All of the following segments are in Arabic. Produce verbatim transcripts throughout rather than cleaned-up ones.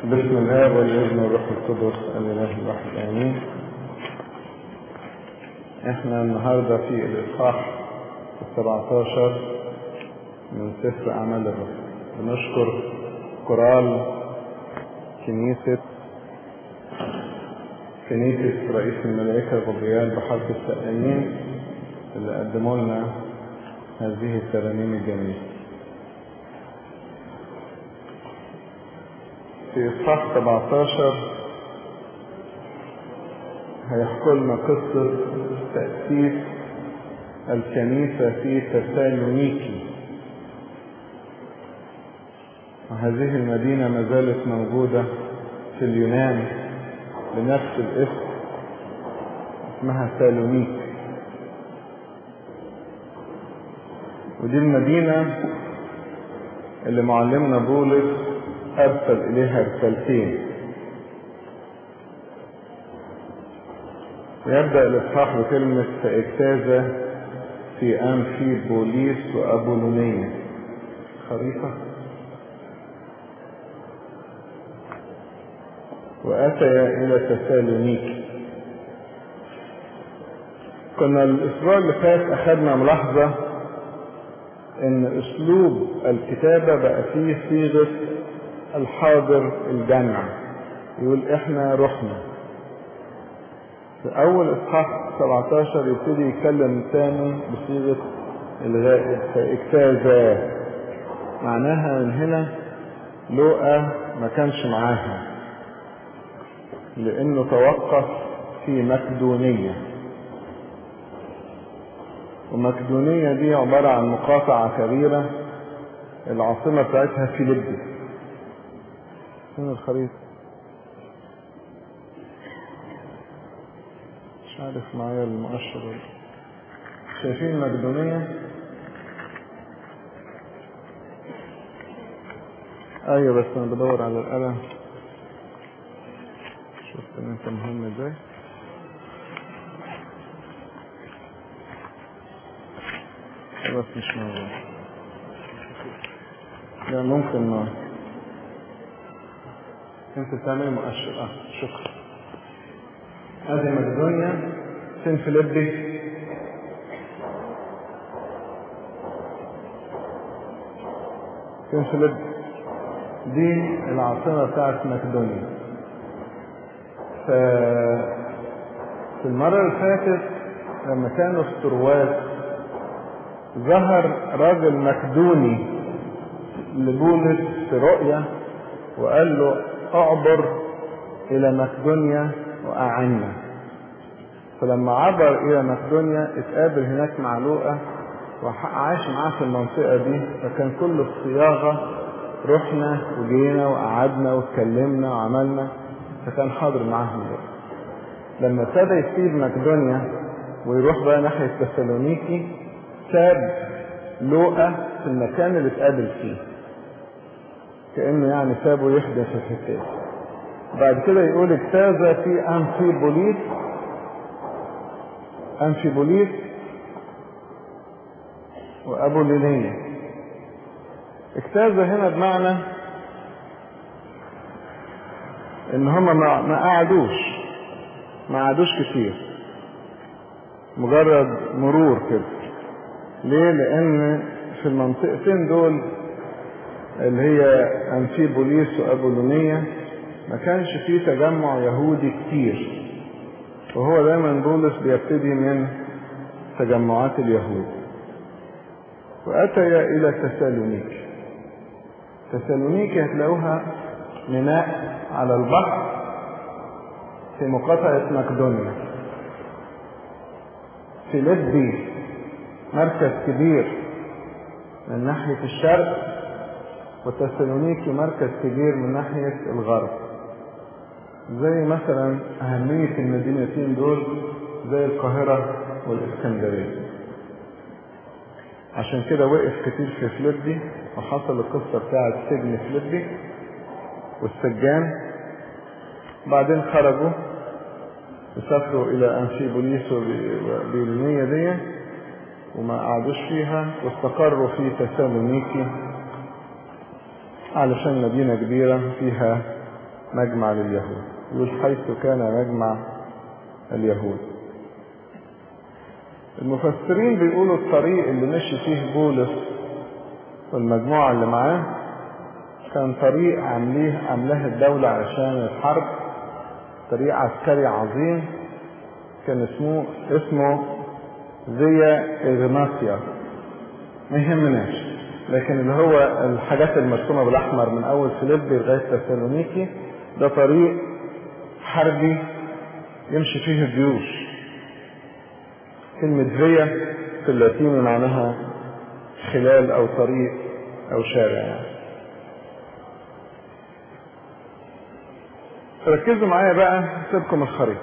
بسم الله والابن والروح القدس الاله الواحد امين. احنا النهارده في الاصحاح السبعتاشر من سفر اعمال الرسل. بنشكر كورال كنيسة كنيسة رئيس الملائكة غبريال بحرف السقايين اللي قدموا لنا هذه الترانيم الجميلة. في إصحاح سبعتاشر هيحكوا لنا قصة تأسيس الكنيسة في تسالونيكي، وهذه المدينة ما زالت موجودة في اليونان بنفس الاسم، اسمها سالونيك. ودي المدينة اللي معلمنا بولس أرسل إليها رسالتين. ويبدأ الإصحاح بكلمة فاجتاز في أمفيبوليس وأبولونية. خريطة. وأتيا إلى تسالونيك. كنا الأسبوع اللي فات أخذنا ملاحظة إن أسلوب الكتابة بقى فيه صيغة الحاضر الجمع، يقول إحنا رحنا. في أول إصحاح سبعتاشر يبتدي يتكلم تاني بصيغة الغائب فاجتاز، معناها من هنا لوقا ما كانش معاها لأنه توقف في مقدونية، ومقدونية دي عبارة عن مقاطعة كبيرة العاصمة بتاعتها فيليبي. فين الخريطة؟ مش عارف معايا المؤشر. شايفين مقدونية؟ ايوه، بس انا بدور على القلم. شفت ان انت مهم ازاي. بس مش موجود. لا ممكن ما انت بتعمل مؤشر. اه شكرا. ادي مقدونيا. فين فيليبي؟ فين فيليبي؟ دي العاصمة بتاعت مقدونيا. ف في المرة اللي فاتت لما كانوا في ترواس ظهر راجل مقدوني لبولس في رؤيا وقال له اعبر الى مقدونيا واعنا. فلما عبر الى مقدونيا اتقابل هناك مع لوقا وعاش معاه في المنطقة دي، فكان كل الصياغة رحنا وجينا وقعدنا واتكلمنا وعملنا، فكان حاضر معاهم لوقا. لما ابتدى يسيب مقدونيا ويروح بقى ناحية تسالونيكي ساب لوقا في المكان اللي اتقابل فيه، كأنه يعني سابه يحدث في الحكاية. بعد كده يقول اجتاز في أمفيبوليس أمفيبوليس وأبولونية. اجتاز هنا بمعنى ان هما ما, ما قعدوش ما قعدوش كتير، مجرد مرور كده. ليه؟ لان في المنطقتين دول اللي هي أمفيبوليس وأبولونية ما كانش فيه تجمع يهودي كتير، وهو دايما بولس بيبتدي من تجمعات اليهود. وأتيا إلى تسالونيك. تسالونيك هتلاقوها ميناء على البحر في مقاطعة مقدونيا. فيليبي مركز كبير من ناحية الشرق، وتسالونيكي مركز كبير من ناحية الغرب. زي مثلا أهمية المدينتين دول زي القاهرة والإسكندرية. عشان كده وقف كتير في فيليبي، وحصل القصة بتاعت سجن فيليبي والسجان. بعدين خرجوا وسافروا إلى أمفيبوليس وأبولونية دي وما قعدوش فيها، واستقروا في تسالونيكي علشان مدينة كبيرة فيها مجمع لليهود، يقول حيث كان مجمع اليهود. المفسرين بيقولوا الطريق اللي مشي فيه بولس والمجموعة اللي معاه كان طريق عامليه عاملاه الدولة عشان الحرب، طريق عسكري عظيم كان اسمه اسمه فيا إغناطيا، ما يهمناش، لكن اللي هو الحاجات المرسومة بالأحمر من أول فيليبي لغاية تسالونيكي ده طريق حربي يمشي فيه الجيوش. كلمة فيا في اللاتيني معناها خلال أو طريق أو شارع يعني. ركزوا معايا بقى، سيبكم الخريطة.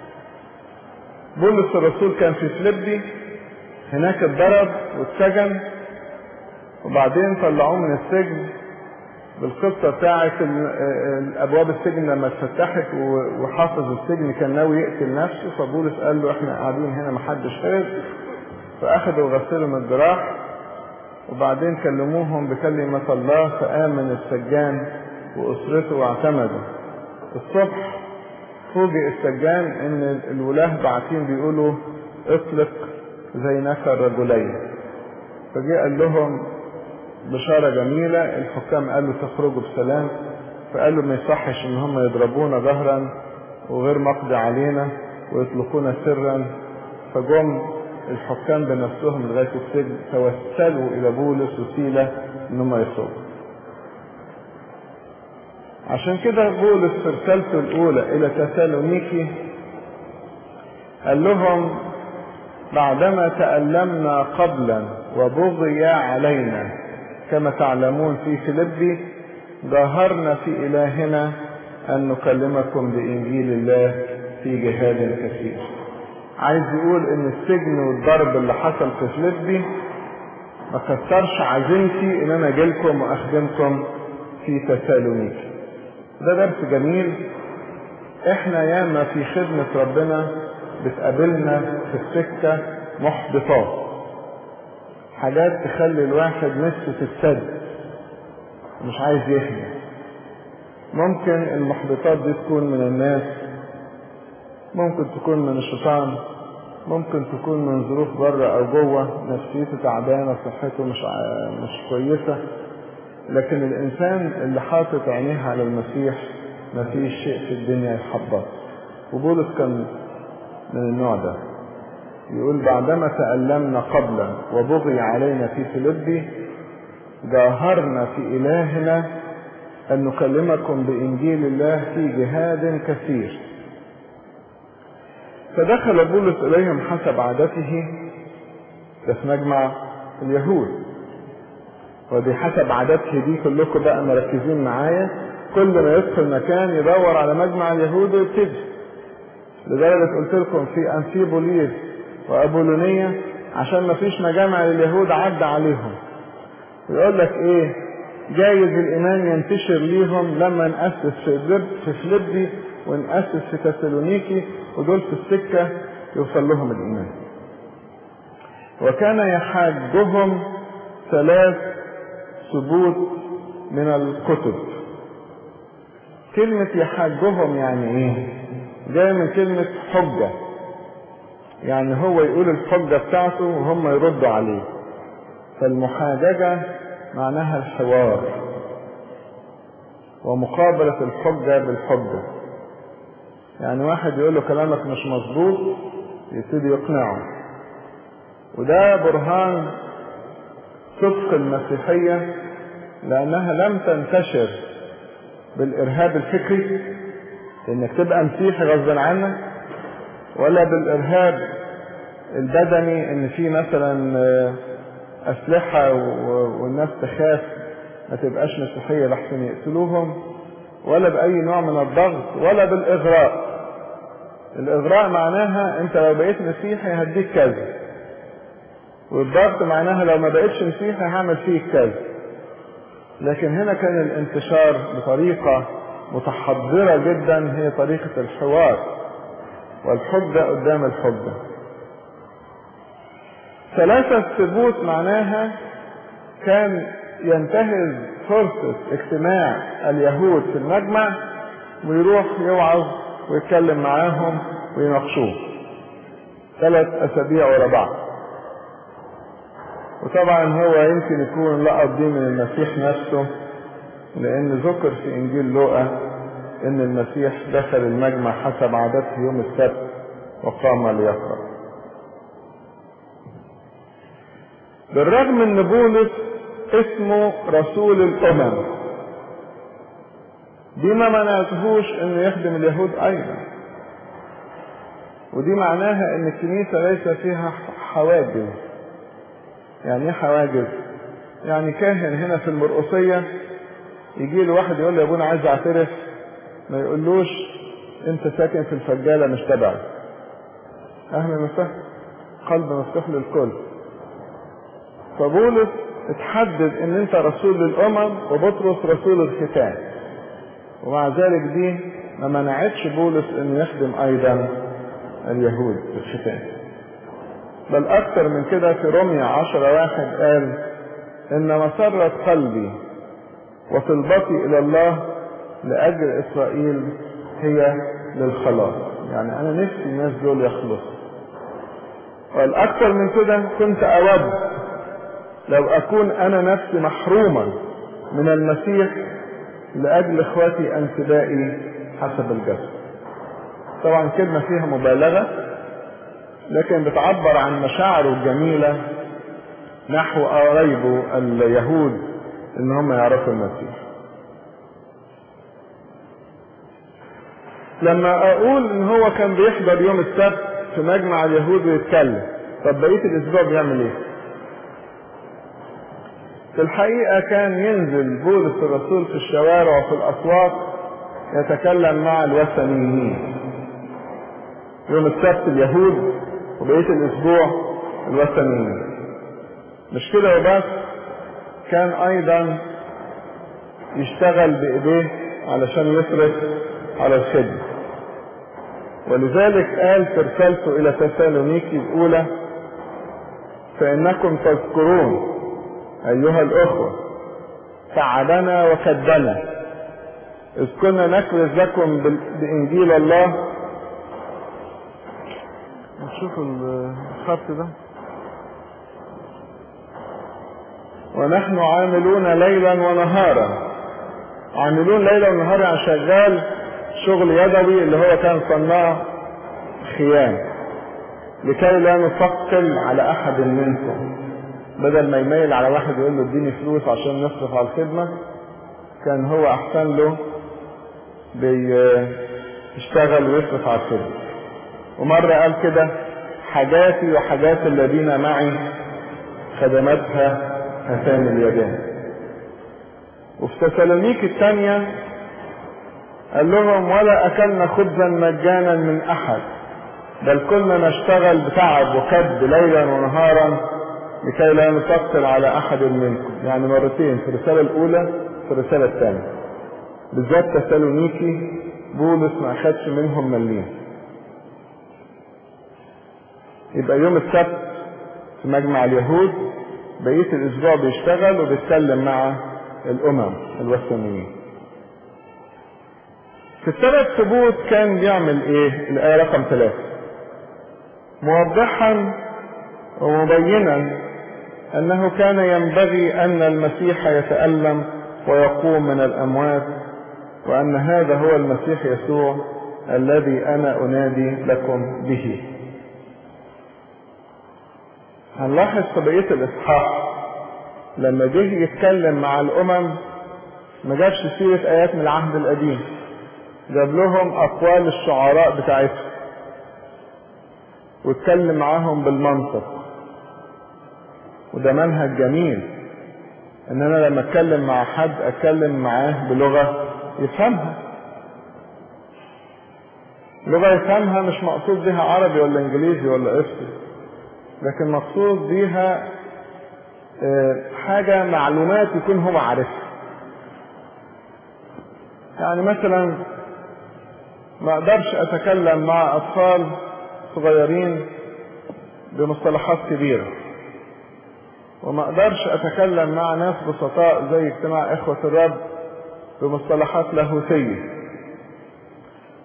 بولس الرسول كان في فيليبي، هناك اتضرب واتسجن، وبعدين طلعوه من السجن بالقصة بتاعت الابواب السجن لما اتفتحت وحافظ السجن كان ناوي يقتل نفسه، فبولس قال له احنا قاعدين هنا محدش خير، فاخدوا وغسلوا من الجراح وبعدين كلموهم بكلمة الله، فآمن السجان وأسرته واعتمدوا. الصبح فوجئ السجان ان الولاه باعتين بيقولوا اطلق زينك الرجلين، فجاء قال لهم بشارة جميلة، الحكام قالوا تخرجوا بسلام، فقالوا ما يصحش ان هم يضربونا ظهرا وغير مقضي علينا ويطلقونا سرا، فجم الحكام بنفسهم لغاية السجن توسلوا الى بولس وسيلة ان هم يخرجوا. عشان كده بولس في رسالته الاولى الى تسالونيكي قال لهم بعدما تألمنا قبلا وبغي علينا كما تعلمون في فيليبي جاهرنا في إلهنا أن نكلمكم بإنجيل الله في جهاد كثير. عايز يقول إن السجن والضرب اللي حصل في فيليبي ما كسرش عزيمتي إن أنا أجيلكم وأخدمكم في تسالونيكي. ده درس جميل. إحنا ياما في خدمة ربنا بتقابلنا في السكة محبطات، حاجات تخلي الواحد نفسه تتسد مش عايز يخدم. ممكن المحبطات دي تكون من الناس، ممكن تكون من الشيطان، ممكن تكون من ظروف بره او جوه، نفسيته تعبانه، صحته مش مش كويسه، لكن الانسان اللي حاطط عينيه على المسيح مفيش شيء في الدنيا يحبط. وبولس كان من النوع ده، يقول بعدما تألمنا قبلا وبغي علينا في فيليبي جاهرنا في إلهنا أن نكلمكم بإنجيل الله في جهاد كثير. فدخل بولس إليهم حسب عادته، ده في مجمع اليهود، ودي حسب عادته دي كلكم بقى مركزين معايا، كل ما يدخل مكان يدور على مجمع اليهود ويبتدي. لذلك قلت لكم في أنفيبوليس وأبولونية عشان ما فيش مجامع لليهود عدى عليهم، يقول لك ايه، جايز الإيمان ينتشر ليهم لما نأسس في فيليبي ونأسس في تسالونيكي، ودول في السكة يوصل لهم الإيمان. وكان يحاجهم ثلاث ثبوت من الكتب. كلمة يحاجهم يعني ايه؟ جاي من كلمة حجة، يعني هو يقول الحجة بتاعته وهم يردوا عليه. فالمحاججة معناها الحوار ومقابلة الحجة بالحجة. يعني واحد يقول له كلامك مش مظبوط يبتدي يقنعه، وده برهان صدق المسيحية، لأنها لم تنتشر بالإرهاب الفكري إنك تبقى مسيحي غصبا عنك، ولا بالإرهاب البدني إن في مثلا أسلحة والناس تخاف ما تبقاش مسيحية لحسن يقتلوهم، ولا بأي نوع من الضغط، ولا بالإغراء. الإغراء معناها أنت لو بقيت مسيحي هديك كذا، والضغط معناها لو ما بقيتش مسيحي هعمل فيك كذا. لكن هنا كان الانتشار بطريقة متحضرة جدا، هي طريقة الحوار والحجة قدام الحجة. ثلاثة ثبوت معناها كان ينتهز فرصة اجتماع اليهود في المجمع ويروح يوعظ ويتكلم معاهم ويناقشوه ثلاث أسابيع ورا بعض. وطبعا هو يمكن يكون لقط دي من المسيح نفسه، لأن ذكر في إنجيل لوقا إن المسيح دخل المجمع حسب عادته يوم السبت وقام ليقرأ. بالرغم إن بولس اسمه رسول الأمم، دي ما منعتهوش إنه يخدم اليهود أيضا، ودي معناها إن الكنيسة ليس فيها حواجز. يعني ايه حواجز؟ يعني كاهن هنا في المرقصية يجي له واحد يقول له يا ابونا عايز اعترف، ما يقولوش انت ساكن في الفجالة مش تبعي. اهلا وسهلا، قلب مفتوح للكل. فبولس اتحدد ان انت رسول للامم وبطرس رسول الختان، ومع ذلك دي ما منعتش بولس انه يخدم ايضا اليهود بالختان. بل اكتر من كده في رومية عشرة واحد قال ان مسرة قلبي وطلبتي الى الله لاجل اسرائيل هي للخلاص. يعني انا نفسي الناس دول يخلصوا. والاكثر من كده كنت اود لو اكون انا نفسي محروما من المسيح لاجل اخواتي انتبائي حسب الجسد. طبعا كلمة فيها مبالغة، لكن بتعبر عن مشاعره الجميلة نحو قرايبه اليهود ان هم يعرفوا المسيح. لما اقول ان هو كان بيحضر يوم السبت في مجمع اليهود ويتكلم، طب بقية الاسبوع بيعمل ايه؟ في الحقيقة كان ينزل بولس الرسول في الشوارع وفي الاسواق يتكلم مع الوثنيين. يوم السبت اليهود وبقية الاسبوع الوثنيين. مش كده وبس، كان ايضا يشتغل بايديه علشان يصرف على الخدمة. ولذلك قال في رسالته الى تسالونيكي الاولى: فانكم تذكرون ايها الاخوة تعبنا وكدنا اذ كنا نكرز لكم بانجيل الله. نشوف الخط ده. ونحن عاملون ليلا ونهارا. عاملون ليلا ونهارا يعني شغال شغل يدوي اللي هو كان صناع خيام، لكي لا نثقل على احد منكم. بدل ما يميل على واحد يقول له اديني فلوس عشان نصرف على الخدمة، كان هو احسن له بيشتغل ويصرف على الخدمة. ومرة قال كده: حاجاتي وحاجات الذين معي خدمتها هاتان اليدان. وفي تسالونيك الثانية قال لهم: ولا أكلنا خبزا مجانا من أحد، بل كنا نشتغل بتعب وكد ليلا ونهارا لكي لا نثقل على أحد منكم. يعني مرتين، في الرسالة الأولى في الرسالة الثانية. بالذات تسالونيكي بولس ما أخدش منهم مليم. يبقى يوم السبت في مجمع اليهود، بقية الأسبوع بيشتغل وبيتكلم مع الأمم الوثنيين. في الثلاث ثبوت كان بيعمل ايه؟ الآية رقم ثلاثة: موضحا ومبينا أنه كان ينبغي أن المسيح يتألم ويقوم من الأموات، وأن هذا هو المسيح يسوع الذي أنا أنادي لكم به. هنلاحظ في بقية الإصحاح لما جه يتكلم مع الأمم ما جابش سيرة آيات من العهد القديم، جاب لهم أقوال الشعراء بتاعتهم واتكلم معاهم بالمنطق. وده منهج جميل، ان انا لما اتكلم مع حد اتكلم معاه بلغة يفهمها. لغة يفهمها مش مقصود بها عربي ولا انجليزي ولا قبطي، لكن مقصود بيها حاجة معلومات يكون هو عارفها. يعني مثلا ما اقدرش اتكلم مع اطفال صغيرين بمصطلحات كبيرة، وما اقدرش اتكلم مع ناس بسطاء زي اجتماع اخوة الرب بمصطلحات لاهوتية.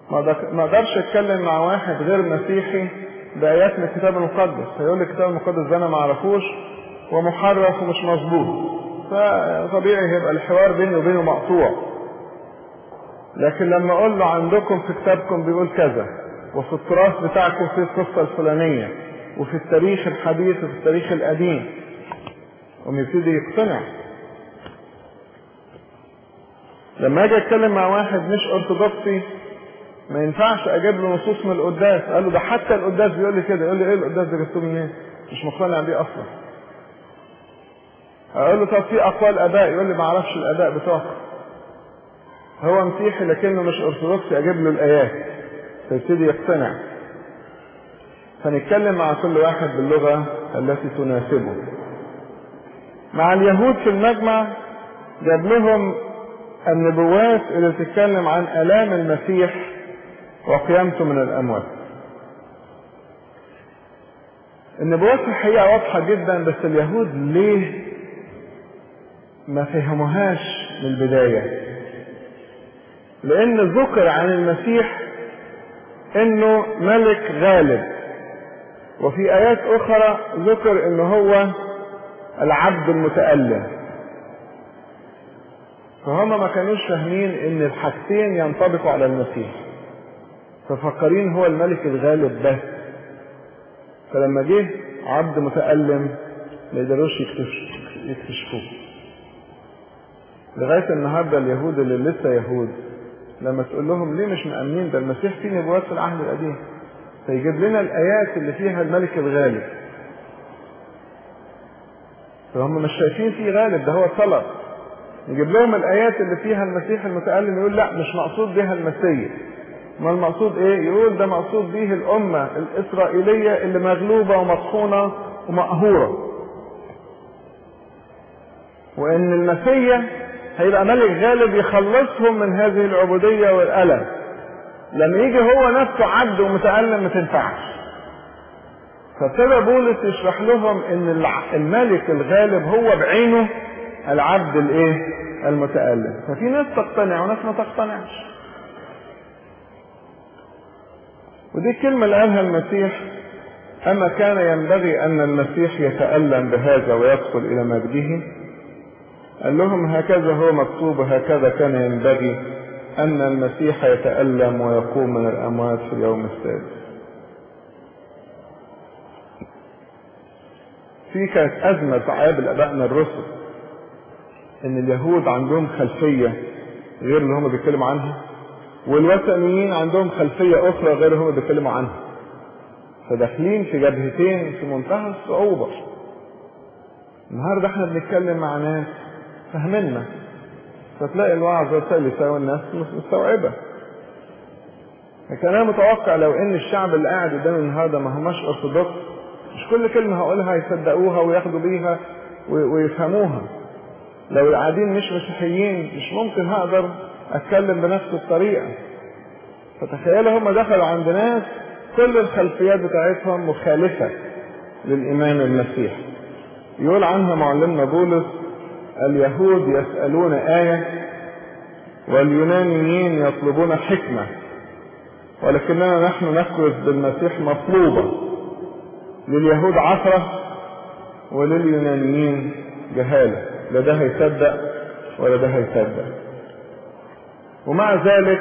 ما اقدرش اتكلم مع واحد غير مسيحي بآيات من الكتاب المقدس، هيقول لي الكتاب المقدس ده انا ما اعرفوش ومحرف ومش مظبوط، فطبيعي هيبقى الحوار بيني وبينه مقطوع. لكن لما اقول له عندكم في كتابكم بيقول كذا، وفي التراث بتاعكم في القصة الفلانية، وفي التاريخ الحديث وفي التاريخ القديم، ويبتدي يقتنع. لما اجي اتكلم مع واحد مش ارثوذكسي ما ينفعش اجيب له نصوص من القداس، قال له ده حتى القداس بيقول لي كده، يقول لي ايه القداس ده جبتوه منين؟ مش مقتنع بيه اصلا. اقول له طب في اقوال اباء، يقول لي ما اعرفش الاباء بتوعكم. هو مسيحي لكنه مش ارثوذكسي، اجيب له الايات فيبتدي يقتنع. فنتكلم مع كل واحد باللغة التي تناسبه. مع اليهود في المجمع جاب لهم النبوات اللي تتكلم عن آلام المسيح وقيامته من الأموات. النبوات في الحقيقة واضحة جدا، بس اليهود ليه ما فهموهاش من البداية؟ لأن ذكر عن المسيح إنه ملك غالب، وفي آيات أخرى ذكر إنه هو العبد المتألم. فهم ما كانوش فاهمين إن الحاجتين ينطبقوا على المسيح، ففكرين هو الملك الغالب بس. فلما جه عبد متألم ما يقدروش يكتشفوه. لغاية النهاردة اليهود اللي لسه يهود لما تقول لهم ليه مش مأمنين ده المسيح فيه نبوات في العهد القديم، فيجيب لنا الآيات اللي فيها الملك الغالب، فهم مش شايفين فيه غالب، ده هو طلب. يجيب لهم الآيات اللي فيها المسيح المتألم، يقول لا مش مقصود بها المسيح. ما المقصود ايه؟ يقول ده مقصود به الأمة الإسرائيلية اللي مغلوبة ومطحونة ومقهورة، وإن المسيح هيبقى ملك غالب يخلصهم من هذه العبودية والألم. لما يجي هو نفسه عبد ومتألم ما تنفعش. فابتدى بولس يشرح لهم ان الملك الغالب هو بعينه العبد الايه المتألم. ففي ناس تقتنع وناس ما تقتنعش. ودي الكلمة اللي قالها المسيح: أما كان ينبغي أن المسيح يتألم بهذا ويدخل إلى مجده. قال لهم هكذا هو مكتوب، هكذا كان ينبغي أن المسيح يتألم ويقوم من الأموات في اليوم السادس. في كانت أزمة تعاب أبائنا الرسل إن اليهود عندهم خلفية غير اللي هم بيتكلموا عنها، والوثنيين عندهم خلفية أخرى غير اللي هم بيتكلموا عنها، فداخلين في جبهتين في منتهى الصعوبة. النهارده احنا بنتكلم مع ناس فهمنا، فتلاقي الوعظ سلسة والناس مستوعبة. لكن انا متوقع لو ان الشعب اللي قاعد قدامي النهارده ما هماش ارثوذكس، مش كل كلمة هقولها يصدقوها وياخدوا بيها ويفهموها. لو القاعدين مش مسيحيين مش ممكن هقدر اتكلم بنفس الطريقة. فتخيلوا هم دخلوا عند ناس كل الخلفيات بتاعتهم مخالفة للإيمان المسيح. يقول عنها معلمنا بولس: اليهود يسألون آية واليونانيين يطلبون حكمة، ولكننا نحن نكرز بالمسيح مطلوبة، لليهود عثرة ولليونانيين جهالة. لا ده هيصدق ولا ده هيصدق. ومع ذلك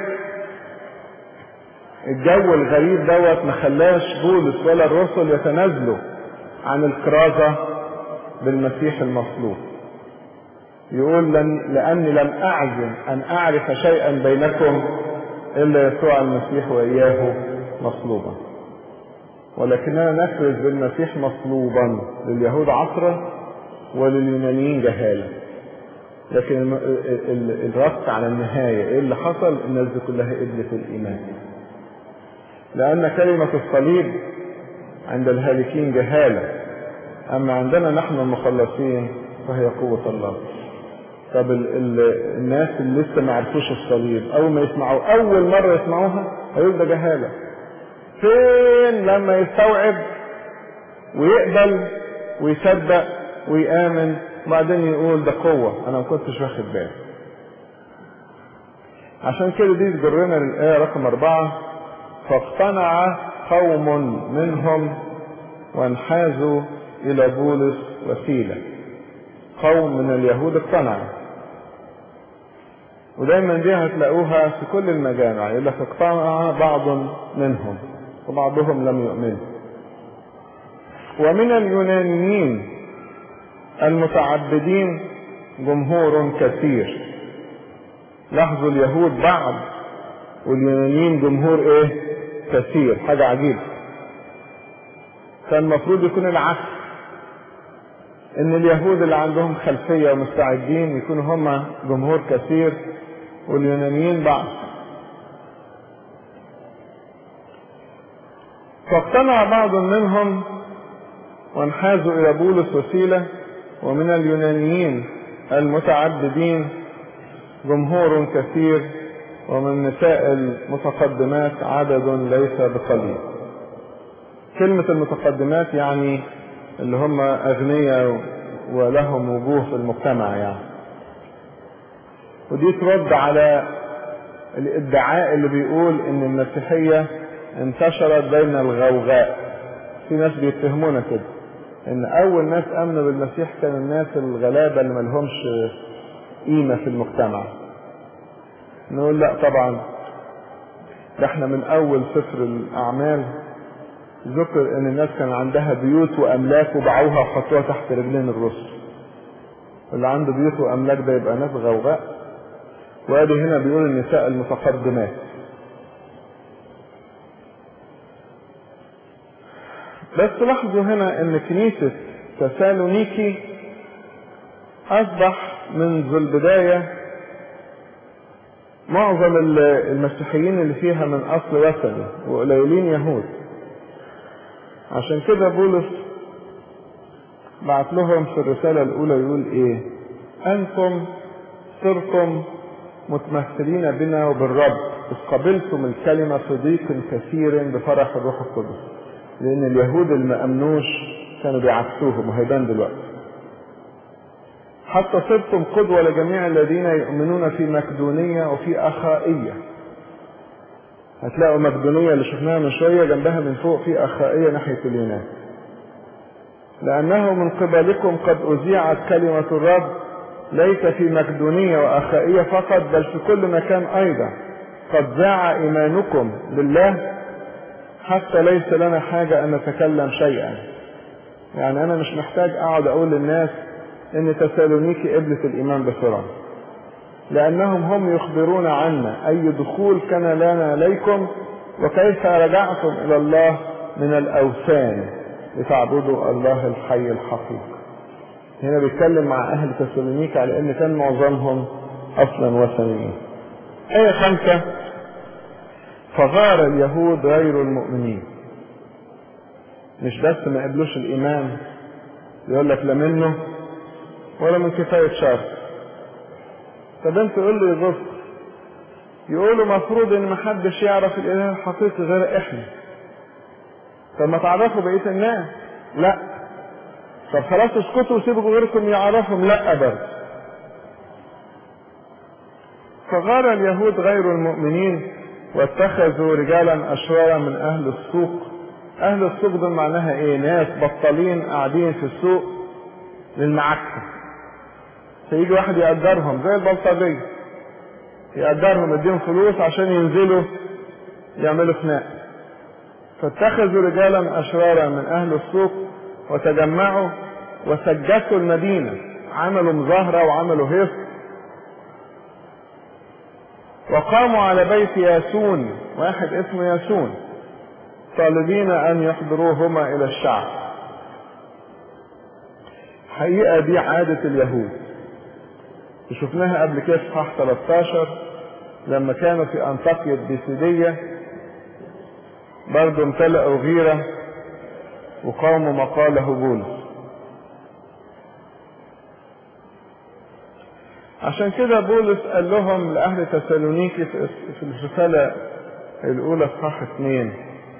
الجو الغريب دوت ما خلاش بولس ولا الرسل يتنازلوا عن الكرازة بالمسيح المصلوب. يقول لن لأني لم أعزم أن أعرف شيئا بينكم إلا يسوع المسيح وإياه مصلوبا، ولكننا نكرز بالمسيح مصلوبا، لليهود عثرة ولليونانيين جهالة. لكن الربط على النهاية ايه اللي حصل؟ الناس دي كلها قبلت الإيمان، لأن كلمة الصليب عند الهالكين جهالة، أما عندنا نحن المخلصين فهي قوة الله. طب ال ال الناس اللي لسه ما عرفوش الصليب أول ما يسمعوا أول مرة يسمعوها هيقول ده جهالة. فين لما يستوعب ويقبل ويصدق ويآمن وبعدين يقول ده قوة أنا ما كنتش واخد بالي. عشان كده دي تجرنا للآية رقم أربعة: فاقتنع قوم منهم وانحازوا إلى بولس وسيلة. قوم من اليهود اقتنعوا، ودايما دي هتلاقوها في كل المجامع، يقول لك اقتنع بعض منهم وبعضهم لم يؤمنوا. ومن اليونانيين المتعبدين جمهور كثير. لاحظوا اليهود بعض واليونانيين جمهور ايه؟ كثير. حاجة عجيبة. كان المفروض يكون العكس، ان اليهود اللي عندهم خلفية ومستعدين يكونوا هم جمهور كثير واليونانيين بعض. فاقتنع بعض منهم وانحازوا الى بولس وسيلة. ومن اليونانيين المتعبدين جمهور كثير، ومن النساء المتقدمات عدد ليس بقليل. كلمة المتقدمات يعني اللي هم أغنياء ولهم وجوه في المجتمع يعني. ودي ترد على الادعاء اللي بيقول ان المسيحية انتشرت بين الغوغاء. في ناس بيتهمونا كده ان اول ناس امنوا بالمسيح كانوا الناس الغلابة اللي ملهمش قيمة في المجتمع. نقول لا طبعا، ده احنا من اول سفر الاعمال ذكر ان الناس كان عندها بيوت واملاك وباعوها وحطوها تحت رجلين الرسل. اللي عنده بيوت واملاك ده يبقى ناس غوغاء. وادي هنا بيقول النساء المتقدمات. بس لاحظوا هنا ان كنيسة تسالونيكي اصبح منذ البداية معظم المسيحيين اللي فيها من اصل وثني وقليلين يهود. عشان كده بولس بعت لهم في الرسالة الاولى يقول ايه: انتم صرتم متمثلين بنا وبالرب إذ قبلتم الكلمة في ضيق كثير بفرح الروح القدس. لان اليهود اللي ما امنوش كانوا بيعكسوهم، وهيبان دلوقتي. حتى صرتم قدوة لجميع الذين يؤمنون في مقدونية وفي أخائية. هتلاقوا مقدونية اللي شفناها من شوية جنبها من فوق في أخائية ناحية اليونان. لأنه من قبلكم قد أذيعت كلمة الرب ليس في مقدونية وأخائية فقط بل في كل مكان أيضا. قد ذاع إيمانكم بالله حتى ليس لنا حاجة أن نتكلم شيئا. يعني أنا مش محتاج أقعد أقول للناس ان تسالونيكي قبلت الايمان بسرعة، لانهم هم يخبرون عنا اي دخول كان لنا اليكم وكيف رجعتم الى الله من الاوثان لتعبدوا الله الحي الحقيقي. هنا بيتكلم مع اهل تسالونيكي على ان كان معظمهم اصلا وثنيين. آية خمسة: فغار اليهود غير المؤمنين. مش بس ما قبلوش الايمان، يقول لك لا منه ولا من كفاية شر. طب انت يقول لي يغص، يقولوا مفروض ان محدش يعرف الاله الحقيقي غير احنا. طب ما تعرفوا بقية الناس؟ لا. طب خلاص اسكتوا وسيبوا غيركم يعرفهم؟ لا برضه. فغار اليهود غير المؤمنين واتخذوا رجالا اشرارا من اهل السوق. اهل السوق دول معناها ايه؟ ناس بطالين قاعدين في السوق للمعكة. فيجي واحد يقدرهم زي البلطجية، يقدرهم يديهم فلوس عشان ينزلوا يعملوا خناق. فاتخذوا رجالا اشرارا من اهل السوق وتجمعوا وسجسوا المدينة، عملوا مظاهرة وعملوا هيص، وقاموا على بيت ياسون، واحد اسمه ياسون، طالبين ان يحضروهما الى الشعب. حقيقة دي عادة اليهود، شفناها قبل كده في اصحاح ثلاثة عشر لما كانوا في انطاكية بيسيدية، برضو امتلأوا غيرة وقاموا ما قاله بولس. عشان كده بولس قال لهم لأهل تسالونيكي في الرسالة الأولى اصحاح اثنين: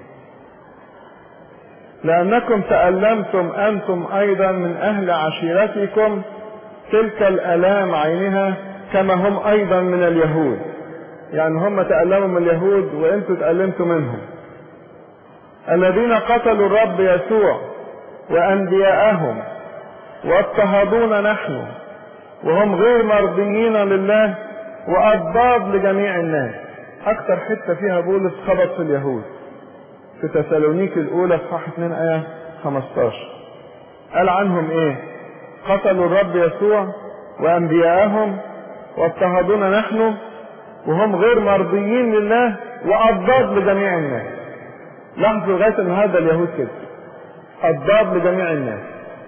لأنكم تألمتم أنتم أيضا من أهل عشيرتكم تلك الآلام عينها كما هم أيضا من اليهود، يعني هم تألموا من اليهود وانتوا تألمتوا منهم. الذين قتلوا الرب يسوع وأنبياءهم واضطهدونا نحن وهم غير مرضيين لله وأضداد لجميع الناس. أكثر حتة فيها بولس خبط في اليهود في تسالونيك الأولى اصحاح اتنين آية خمستاشر. قال عنهم إيه؟ قتلوا الرب يسوع وأنبياءهم واضطهدونا نحن وهم غير مرضيين لله وأضداد لجميع الناس. لاحظوا لغاية النهارده اليهود كده أضداد لجميع الناس،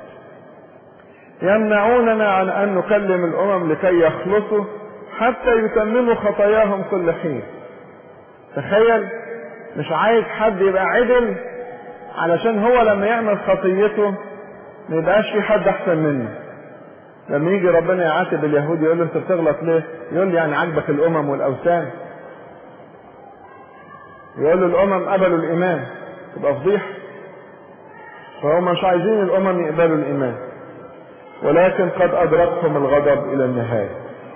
يمنعوننا عن أن نكلم الأمم لكي يخلصوا حتى يتمموا خطاياهم كل حين. تخيل، مش عايز حد يبقى عدل علشان هو لما يعمل خطيته ما يبقاش في حد أحسن منه. لما يجي ربنا يعاتب اليهود يقول له أنت بتغلط ليه؟ يقول لي يعني عجبك الأمم والأوثان؟ يقول له الأمم قبلوا الإيمان، تبقى فضيحة. فهم مش عايزين الأمم يقبلوا الإيمان، ولكن قد أدركهم الغضب إلى النهاية.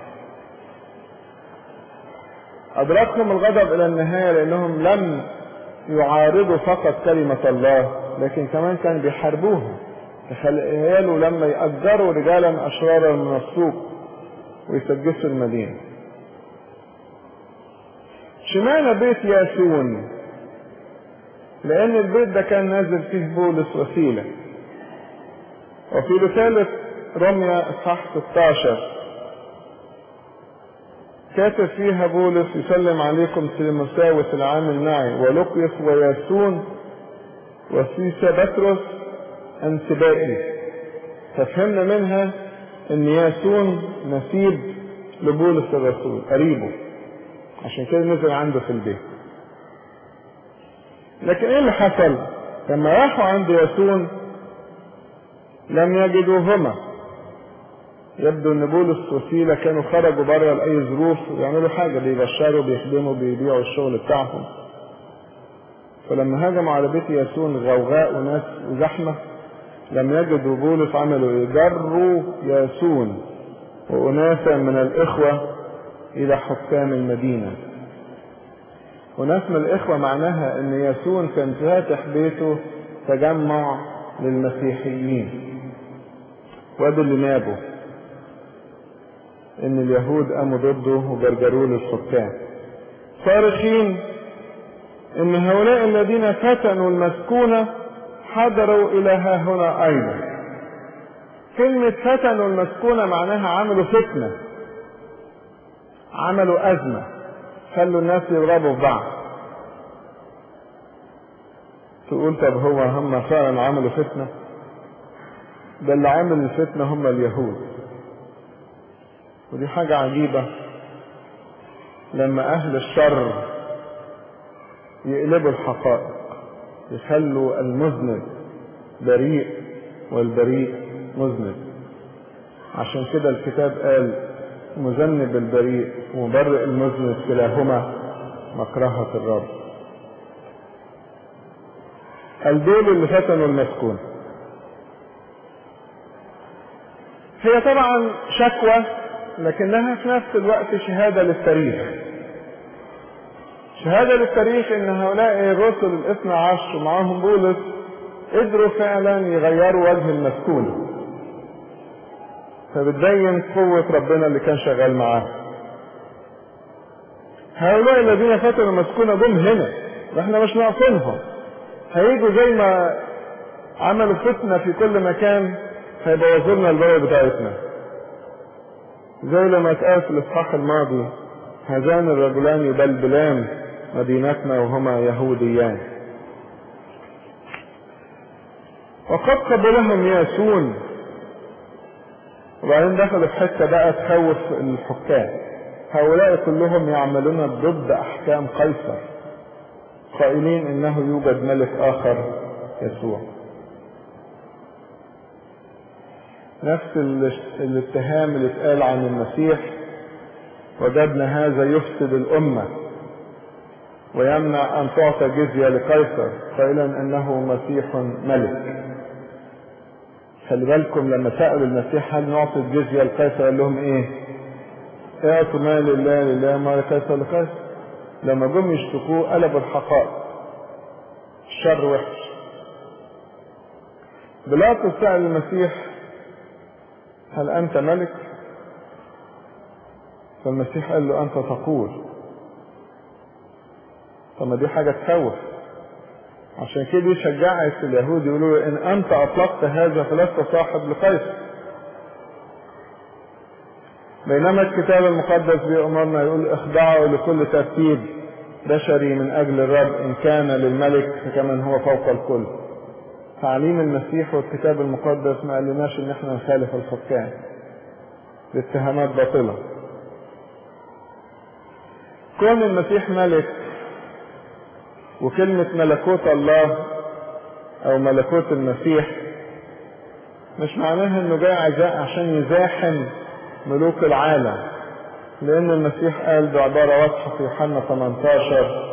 أدركهم الغضب إلى النهاية لأنهم لم يعارضوا فقط كلمة الله، لكن كمان كانوا بيحاربوها. تخيلوا لما يأجروا رجالا أشرارا من السوق ويسجسوا المدينة. شمعنا بيت ياسون؟ لأن البيت ده كان نازل فيه بولس وسيلة. وفي رسالة رمية اصحاح ستاشر كاتب فيها بولس يسلم عليكم تيموثاوس العامل معي ولوقيوس وياسون وسيسا بطرس انتبائي. ففهمنا منها ان ياسون نسيب لبولس الرسول قريبه، عشان كده نزل عنده في البيت. لكن ايه اللي حصل لما راحوا عند ياسون؟ لم يجدوهما. يبدو ان بولس وسيلة كانوا خرجوا بره لأي ظروف ويعملوا حاجة، بيبشروا بيخدموا بيبيعوا الشغل بتاعهم. فلما هاجموا على بيت ياسون غوغاء وناس وزحمة، لم يجدوا بولس، عملوا ايه؟ جروا ياسون وأناسا من الإخوة إلى حكام المدينة. وناس من الإخوة معناها ان ياسون كان فاتح بيته تجمع للمسيحيين، وادوا اللي نابوا ان اليهود قاموا ضده وجرجروه للحكام صارخين ان هؤلاء الذين فتنوا المسكونة حضروا الى ها هنا ايضا. كلمة فتنوا المسكونة معناها عملوا فتنة، عملوا ازمة، خلوا الناس يضربوا في بعض. تقول طب هو هم فعلا عملوا فتنة؟ ده اللي عمل الفتنة هم اليهود. ودي حاجة عجيبة لما اهل الشر يقلبوا الحقائق، يخلوا المذنب بريء والبريء مذنب. عشان كده الكتاب قال مذنب البريء ومبرئ المذنب كلاهما مكرهة الرب. الدول اللي فتنوا المسكون. هي طبعا شكوى لكنها في نفس الوقت شهادة للتاريخ. شهادة للتاريخ ان هؤلاء الرسل الاثنى عشر ومعاهم بولس قدروا فعلا يغيروا وجه المسكون، فبتبين قوة ربنا اللي كان شغال معاه. هؤلاء الذين فتنوا المسكونة جم هنا واحنا مش ناقصينهم، هيجوا زي ما عملوا فتنة في كل مكان هيبوظوا لنا البلد بتاعتنا. زي لما اتقال في الاصحاح الماضي هذان الرجلان يبلبلان مدينتنا وهما يهوديان. وقد قبلهم ياسون. وبعدين دخلوا في حته بقى تخوف الحكام. هؤلاء كلهم يعملون ضد احكام قيصر، قائلين انه يوجد ملك اخر يسوع. نفس الاتهام اللي اتقال عن المسيح، وجدنا هذا يفسد الامه ويمنع ان تعطى جزية لقيصر قائلا انه مسيح ملك. خلي بالكم لما سألوا المسيح هل نعطي الجزية لقيصر قال لهم ايه؟ اعطوا ما لله لله ما لقيصر لقيصر. لما جم يشتكوه قلبوا الحقائق، الشر وحش. بيلاطس سأل المسيح هل أنت ملك؟ فالمسيح قال له أنت تقول. طب ما دي حاجة تخوف، عشان كده يشجعك اليهود يقولوا له إن أنت أطلقت هذا فلست صاحب لقيصر. بينما الكتاب المقدس بيأمرنا يقول اخضعوا لكل ترتيب بشري من أجل الرب إن كان للملك فكمن هو فوق الكل. تعليم المسيح والكتاب المقدس ما قالناش ان احنا نخالف الحكام باتهامات باطلة. كون المسيح ملك وكلمة ملكوت الله او ملكوت المسيح مش معناها انه جاي عزاء عشان يزاحم ملوك العالم، لان المسيح قال بعبارة واضحة في يوحنا ثمانية عشر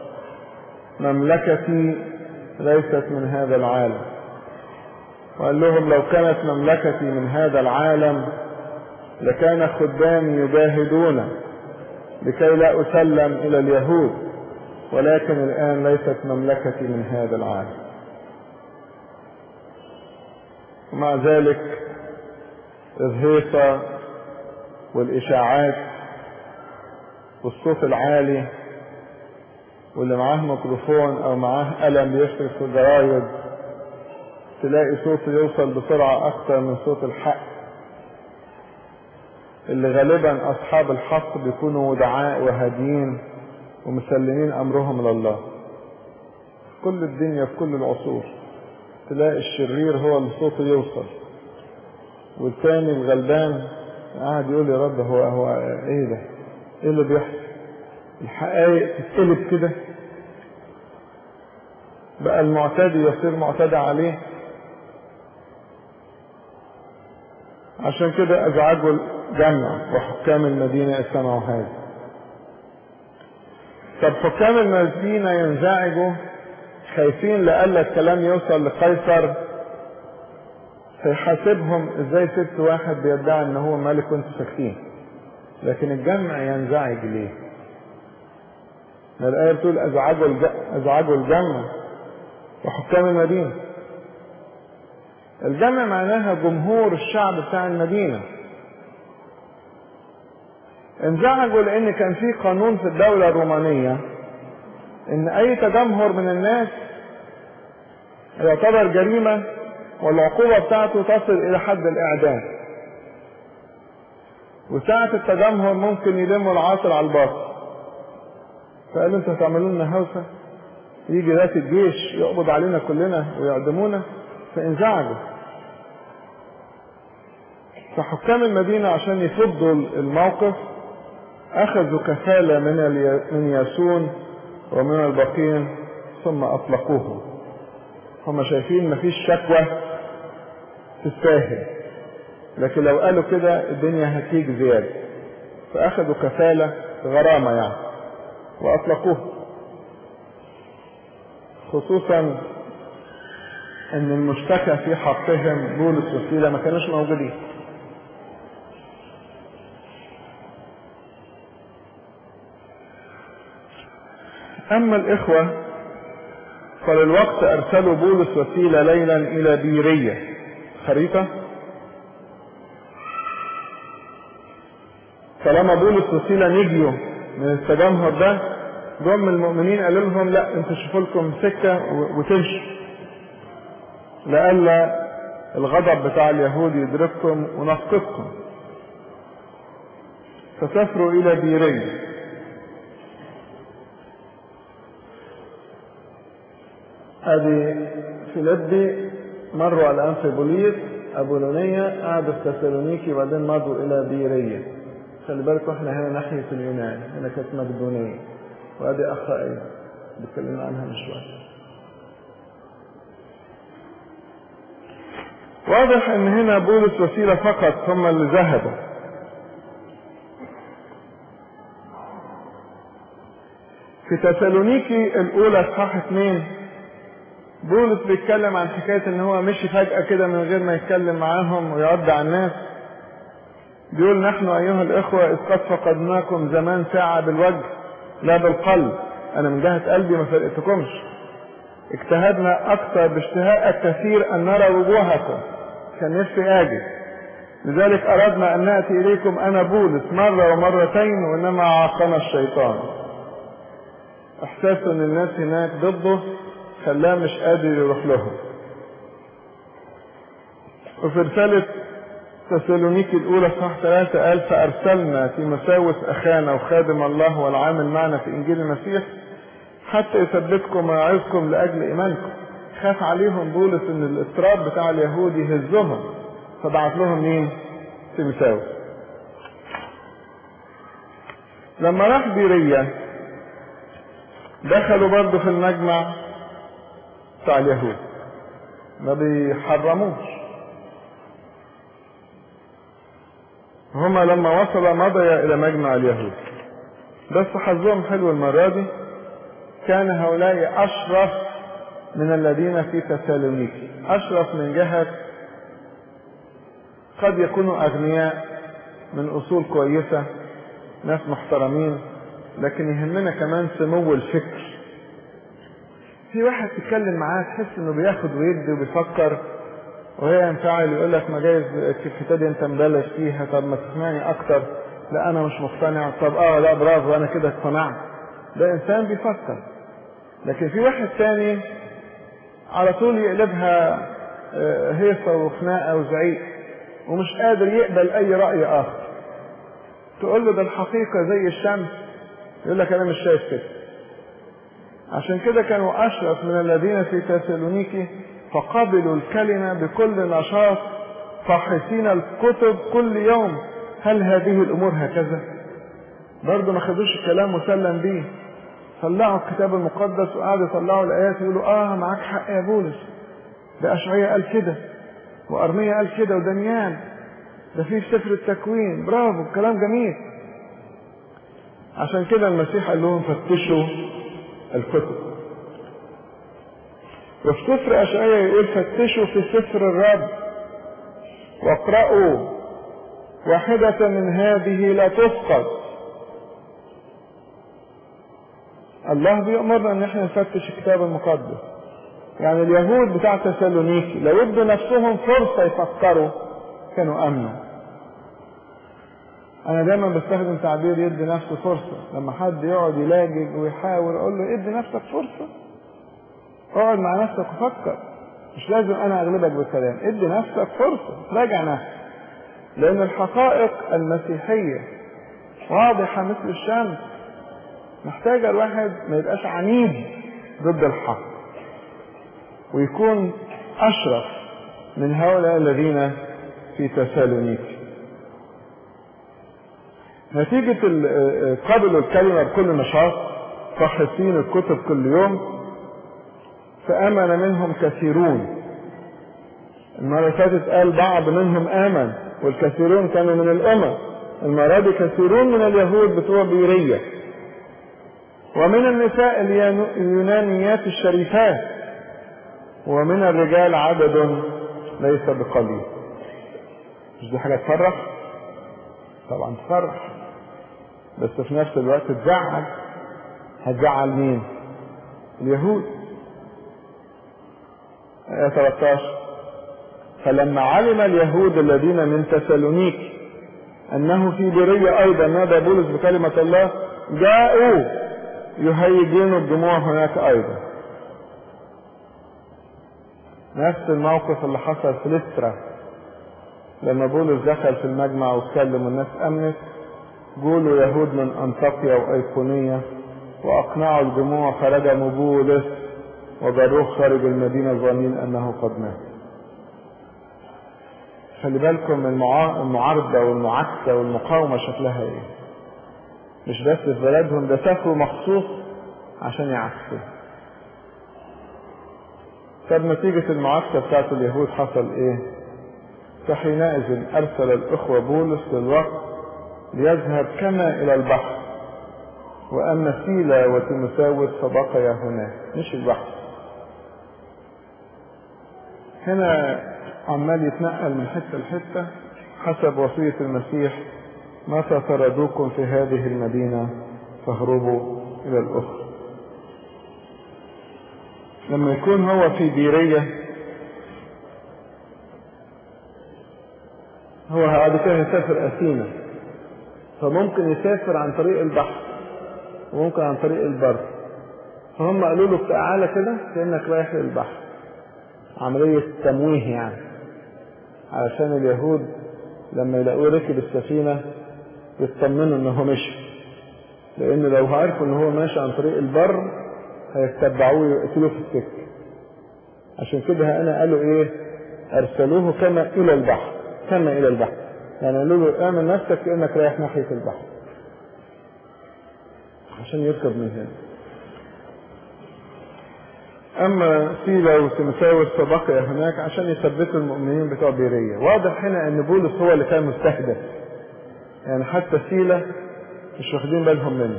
مملكتي ليست من هذا العالم. وقال لهم لو كانت مملكتي من هذا العالم لكان خدامي يجاهدون لكي لا أسلم إلى اليهود، ولكن الآن ليست مملكتي من هذا العالم. ومع ذلك الهيصة والإشاعات والصوت العالي واللي معاه ميكروفون او معاه قلم بيشتغل في الجرايد تلاقي صوته يوصل بسرعة اكتر من صوت الحق، اللي غالبا اصحاب الحق بيكونوا ودعاء وهاديين ومسلمين امرهم لله. في كل الدنيا في كل العصور تلاقي الشرير هو اللي صوته يوصل، والتاني الغلبان قاعد يقول يا رب هو هو ايه ده؟ ايه اللي بيحصل؟ الحقائق تتقلب كده، بقى المعتدي يصير معتدى عليه. عشان كده ازعجوا الجمع وحكام المدينة استمعوا هذا. طب حكام المدينة ينزعجوا خايفين لألا الكلام يوصل لقيصر فيحاسبهم ازاي سبت واحد بيدعي ان هو ملك وانتوا ساكتين. لكن الجمع ينزعج ليه؟ الآية بتقول ازعجوا الج... ازعجوا الجمع وحكام المدينة. الجمع معناها جمهور الشعب بتاع المدينة. انزعجوا لان كان في قانون في الدولة الرومانية ان اي تجمهر من الناس يعتبر جريمة والعقوبة بتاعته تصل الى حد الاعدام. وساعة التجمهر ممكن يلموا العاطل على الباطل. فقالوا انتوا هتعملوا لنا هوسة، يجي ذات الجيش يقبض علينا كلنا ويعدمونا. فانزعجوا. فحكام المدينة عشان يفضوا الموقف اخذوا كفالة من من ياسون ومن الباقين ثم اطلقوهم. هم شايفين مفيش شكوى تستاهل، لكن لو قالوا كده الدنيا هتيجي زيادة، فاخذوا كفالة غرامة يعني واطلقوه. خصوصا ان المشتكى في حقهم بولس وسيلة ما كانوش موجودين. اما الاخوة فللوقت ارسلوا بولس وسيلة ليلا الى بيرية. خريطة. طالما بولس وسيلة نجيوا من التجمهر ده، جم المؤمنين قالوا لهم لا انتوا شوفوا لكم سكة وتمشوا لألا الغضب بتاع اليهود يدرككم ونفقدكم. فسافروا الى بيرية. هذه فيلبي مروا على أنفيبوليس أبولونية، قعدوا في تسالونيكي وبعدين مضوا إلى بيرية. خلي بالكم احنا هنا ناحية اليونان، هنا كانت مقدونية، وهذه أخائية بتكلمنا عنها من شوية. واضح ان هنا بولس وسيلة فقط هم اللي ذهبوا. في تسالونيكي الأولى اصحاح اثنين بولس بيتكلم عن حكاية ان هو مشي فجأة كده من غير ما يتكلم معاهم ويودع الناس، بيقول نحن أيها الإخوة إذ قد فقدناكم زمان ساعة بالوجه لا بالقلب، أنا من جهة قلبي ما فرقتكمش، اجتهدنا أكثر باشتهاء الكثير أن نرى وجوهكم، كان نفسي آجي، لذلك أردنا أن نأتي إليكم أنا بولس مرة ومرتين، وإنما عاقنا الشيطان. إحساس أن الناس هناك ضده خلاه مش قادر يروح لهم. وفي رسالة تسالونيكي الأولى صح ثلاثة قال فأرسلنا تيموثاوس أخانا وخادم الله والعامل معنا في إنجيل المسيح حتى يثبتكم ويعظكم لأجل إيمانكم. خاف عليهم بولس إن الاضطراب بتاع اليهود يهزهم، فبعت لهم مين؟ تيموثاوس. لما راح بيريا دخلوا برضه في المجمع بتاع اليهود، ما بيحرموش. هما لما وصل مضي الى مجمع اليهود، بس حظهم حلو المرة دي، كان هؤلاء اشرف من الذين في تسالونيكي، اشرف من جهة قد يكونوا اغنياء من اصول كويسة، ناس محترمين، لكن يهمنا كمان سمو الفكر. في واحد تتكلم معاه تحس انه بياخد ويدي وبيفكر، وهي ينفعل يقول لك ما جايز الحته دي انت مبالغ فيها، طب ما تسمعني اكتر، لا انا مش مقتنع، طب اه لا برافو انا كده اقتنعت. ده انسان بيفكر. لكن في واحد تاني على طول يقلبها هيصه وخناقه وزعيق، ومش قادر يقبل اي راي اخر. تقول له ده الحقيقه زي الشمس، يقول لك انا مش شايف كده. عشان كده كانوا اشرف من الذين في تسالونيكي، فقبلوا الكلمة بكل نشاط، فاحصين الكتب كل يوم هل هذه الأمور هكذا. برضو ما خدوش الكلام مسلم به، طلعوا الكتاب المقدس وقعدوا يطلعوا الآيات يقولوا آه معاك حق يا بولس، ده أشعياء قال كده، وأرميا قال كده، ودانيال ده في سفر التكوين، برافو كلام جميل. عشان كده المسيح قال لهم فتشوا الكتب. وفي سفر أشعياء يقول فتشوا في سفر الرب واقرأوا واحدة من هذه لا تسقط. الله بيأمرنا ان احنا نفتش الكتاب المقدس. يعني اليهود بتاع تسالونيكي لو ادوا نفسهم فرصة يفكروا كانوا امنوا. انا دايما بستخدم تعبير يدي نفسه فرصة. لما حد يقعد يلاجج ويحاول اقول له ادي نفسك فرصة، اقعد مع نفسك وفكر، مش لازم انا اغلبك بالكلام، ادي نفسك فرصة راجع نفسك. لان الحقائق المسيحية واضحة مثل الشمس، محتاجة الواحد ما يبقاش عنيد ضد الحق، ويكون اشرف من هؤلاء الذين في تسالونيكي. نتيجة قبلوا الكلمة بكل نشاط، فاحصين الكتب كل يوم، فآمن منهم كثيرون. المرة اللي فاتت قال بعض منهم آمن، والكثيرون كانوا من الأمم. المرة دي كثيرون من اليهود بتوع بيرية، ومن النساء اليونانيات الشريفات، ومن الرجال عدد ليس بقليل. مش دي حاجة تفرح؟ طبعا تفرح، بس في نفس الوقت تزعل. هتزعل مين؟ اليهود. آية ثلاثة عشر فلما علم اليهود الذين من تسالونيك أنه في بيرية أيضا نادى بولس بكلمة الله، جاءوا يهيجون الجموع هناك أيضا. نفس الموقف اللي حصل في لسترا لما بولس دخل في المجمع واتكلم والناس أمنت، قولوا يهود من أنطاكيا وأيقونية وأقنعوا الجموع فرجموا بولس وجروه خارج المدينة ظانين أنه قد مات. خلي بالكم المعارضة والمعاكسة والمقاومة شكلها ايه. مش بس في بلدهم، ده سافروا مخصوص عشان يعكسوا. طب نتيجة المعاكسة بتاعت اليهود حصل ايه؟ فحينئذ ارسل الاخوة بولس للوقت ليذهب كما الى البحر، واما سيلا وتيموثاوس فبقيا هناك. مش البحر هنا عمال يتنقل من حتة لحتة حسب وصية المسيح: متى طردوكم في هذه المدينة فاهربوا إلى الأخرى. لما يكون هو في ديرية، هو بعد كده يسافر أثينا، فممكن يسافر عن طريق البحر وممكن عن طريق البر. فهم قالوا له تعالى كده كأنك رايح للبحر، عملية تمويه يعني، علشان اليهود لما يلاقوه ركب السفينة يطمنوا ان هو مشي، لان لو عرفوا ان هو ماشي عن طريق البر هيتبعوه ويقتلوه في السكة. عشان كده انا قالوا ايه؟ ارسلوه كما الى البحر، كما الى البحر، يعني قالوا له اعمل نفسك كأنك رايح ناحية البحر عشان يركب من هنا. اما سيلا وتيموثاوس فبقي هناك عشان يثبتوا المؤمنين بتوع بيرية. واضح هنا ان بولس هو اللي كان مستهدف، يعني حتى سيلا مش واخدين بالهم منه.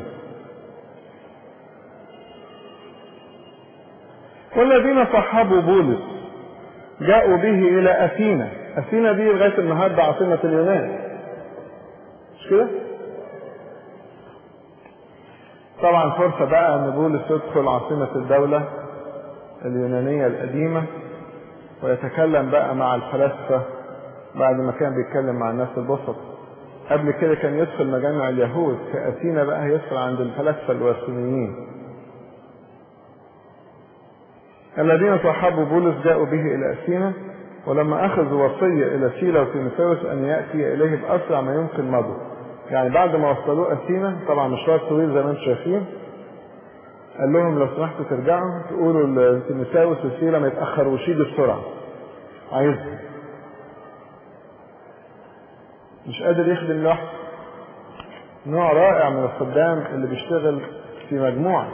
والذين صحبوا بولس جاءوا به الى اثينا. اثينا دي لغايه النهارده عاصمه اليونان، مش كده؟ طبعا فرصه بقى ان بولس يدخل عاصمه الدوله اليونانيه القديمه ويتكلم بقى مع الفلاسفه بعد ما كان بيتكلم مع الناس البسط. قبل كده كان يدخل مجامع اليهود، في اثينا بقى يدخل عند الفلاسفه الوثنيين. الذين صحبوا بولس جاءوا به الى اثينا، ولما اخذوا وصيه الى سيلا وتيموثاوس ان ياتي اليه باسرع ما يمكن مضوا. يعني بعد ما وصلوه اثينا، طبعا مشوار طويل زي ما انتم شايفين، قال لهم لو سمحتوا ترجعوا تقولوا لتيموثاوس وسيلا ما يتاخروش، يجي بسرعه، عايزهم. مش قادر يخدم لوحده، نوع رائع من الخدام اللي بيشتغل في مجموعه.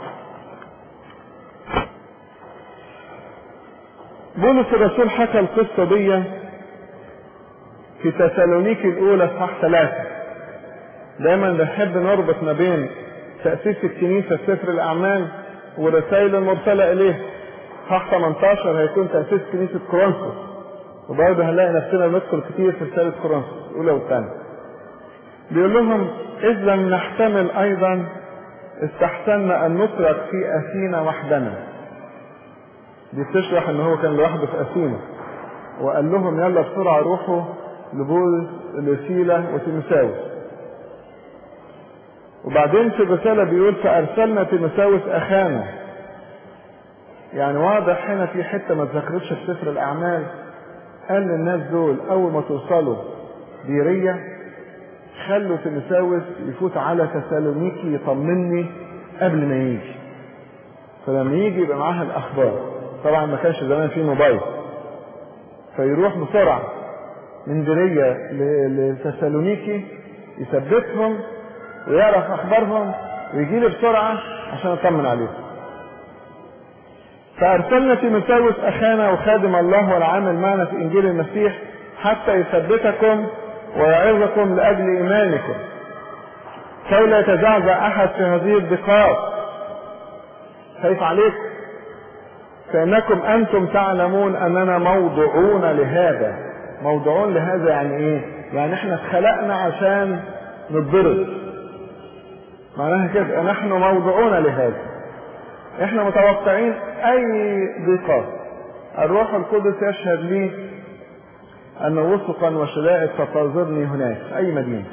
بولس الرسول حكى القصة دي في تسالونيكي الأولى صح ثلاثة. دايما بنحب نربط ما بين تأسيس الكنيسة في سفر الأعمال والرسائل المرسلة إليه. صح ثمانية عشر هيكون تأسيس كنيسة كورنثوس، وبرضه هنلاقي نفسنا ندخل كتير في رسالة كورنثوس الأولى والثانية. بيقول لهم: إذ لم نحتمل أيضا استحسنا أن نترك في أثينا وحدنا. دي بتشرح ان هو كان لوحده في اثينا، وقال لهم يلا بسرعه روحوا لبولس لسيلا وتيموثاوس. وبعدين في الرساله بيقول: فارسلنا تيموثاوس اخانا. يعني واضح هنا في حته ما اتذكرتش في سفر الاعمال، قال للناس دول اول ما توصلوا بيريه خلوا تيموثاوس يفوت على تسالونيكي يطمني قبل ما يجي، فلما يجي يبقى معاها الاخبار. طبعا ما كانش زمان في موبايل، فيروح بسرعه من بيريه لتسالونيكي يثبتهم ويعرف اخبارهم ويجي لي بسرعه عشان اطمن عليهم. فارسلنا تيموثاوس اخانا وخادم الله والعامل معنا في انجيل المسيح حتى يثبتكم ويعظكم لاجل ايمانكم، كي لا يتزعزع احد في هذه الضيقات. خايف عليكم، فإنكم أنتم تعلمون أننا موضوعون لهذا. موضوعون لهذا يعني إيه؟ يعني إحنا اتخلقنا عشان نتضرب. معناها كده نحن موضوعون لهذا، إحنا متوقعين أي ضيقات. الروح القدس يشهد لي أن وثقا وشدائد ستنتظرني هناك في أي مدينة،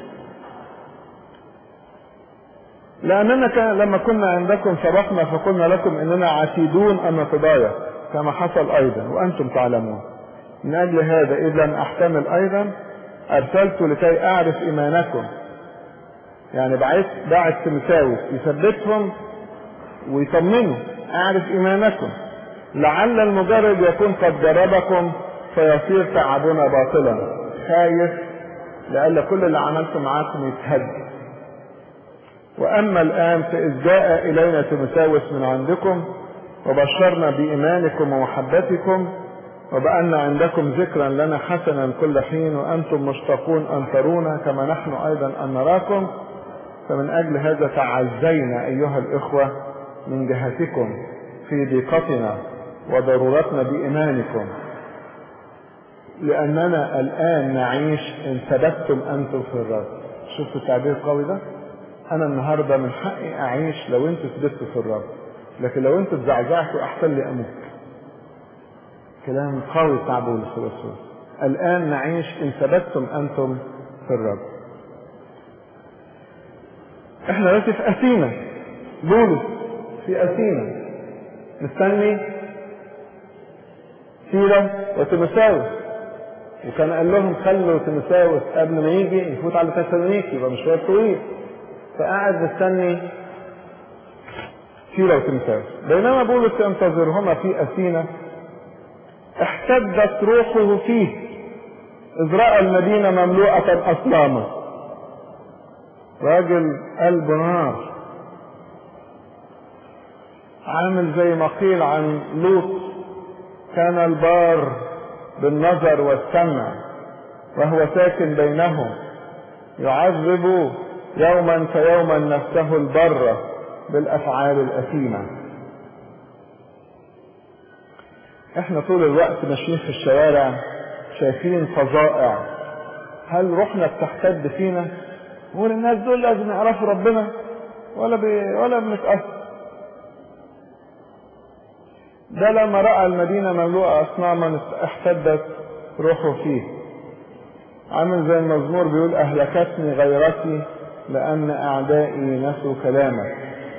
لأننا كان لما كنا عندكم سبقنا فقلنا لكم إننا عتيدون أن نتضايق كما حصل أيضا وأنتم تعلمون. من أجل هذا إذ لم أحتمل أيضا أرسلت لكي أعرف إيمانكم. يعني بعث بعث تيموثاوس يثبتهم ويطمنوا، أعرف إيمانكم لعل المجرب يكون قد جربكم فيصير تعبنا باطلا. خايف لألا كل اللي عملته معاكم يتهد. وأما الآن فإذ جاء إلينا تيموثاوس من عندكم وبشرنا بإيمانكم ومحبتكم وبأن عندكم ذكرا لنا حسنا كل حين وأنتم مشتاقون أن ترونا كما نحن أيضا أن نراكم، فمن أجل هذا تعزينا أيها الإخوة من جهتكم في ضيقتنا وضرورتنا بإيمانكم. لأننا الآن نعيش إن ثبتتم أنتم في الرب. شفت التعبير القوي ده؟ أنا النهاردة من حقي أعيش لو أنتوا ثبتوا في الرب، لكن لو أنتوا اتزعزعتوا أحسن لي أموت. كلام قوي بتاع بولس الرسول. الآن نعيش إن ثبتتم أنتم في الرب. إحنا دلوقتي في أثينا، بولس في أثينا مستني سيلة وتيموثاوس، وكان قال لهم خلوا تيموثاوس قبل ما يجي يفوت على تسالونيكي، يبقى مشوار طويل، فقعد مستني سيلة وتيموثاوس. بينما بولس ينتظرهما في أثينا احتدت روحه فيه إذ رأى المدينة مملوءة أصناما. راجل قلبه نار، عامل زي ما قيل عن لوط، كان البار بالنظر والسمع وهو ساكن بينهم، يعذب يوما فيوما نفسه البرة بالأفعال الأثيمة. احنا طول الوقت ماشيين في الشوارع شايفين فظائع، هل روحنا بتحتد فينا؟ نقول الناس دول لازم يعرفوا ربنا ولا بي ولا بنتأثر؟ ده لما رأى المدينة مملوءة أصناما احتدت روحه فيه. عامل زي المزمور بيقول أهلكتني غيرتي لأن أعدائي نسوا كلامك،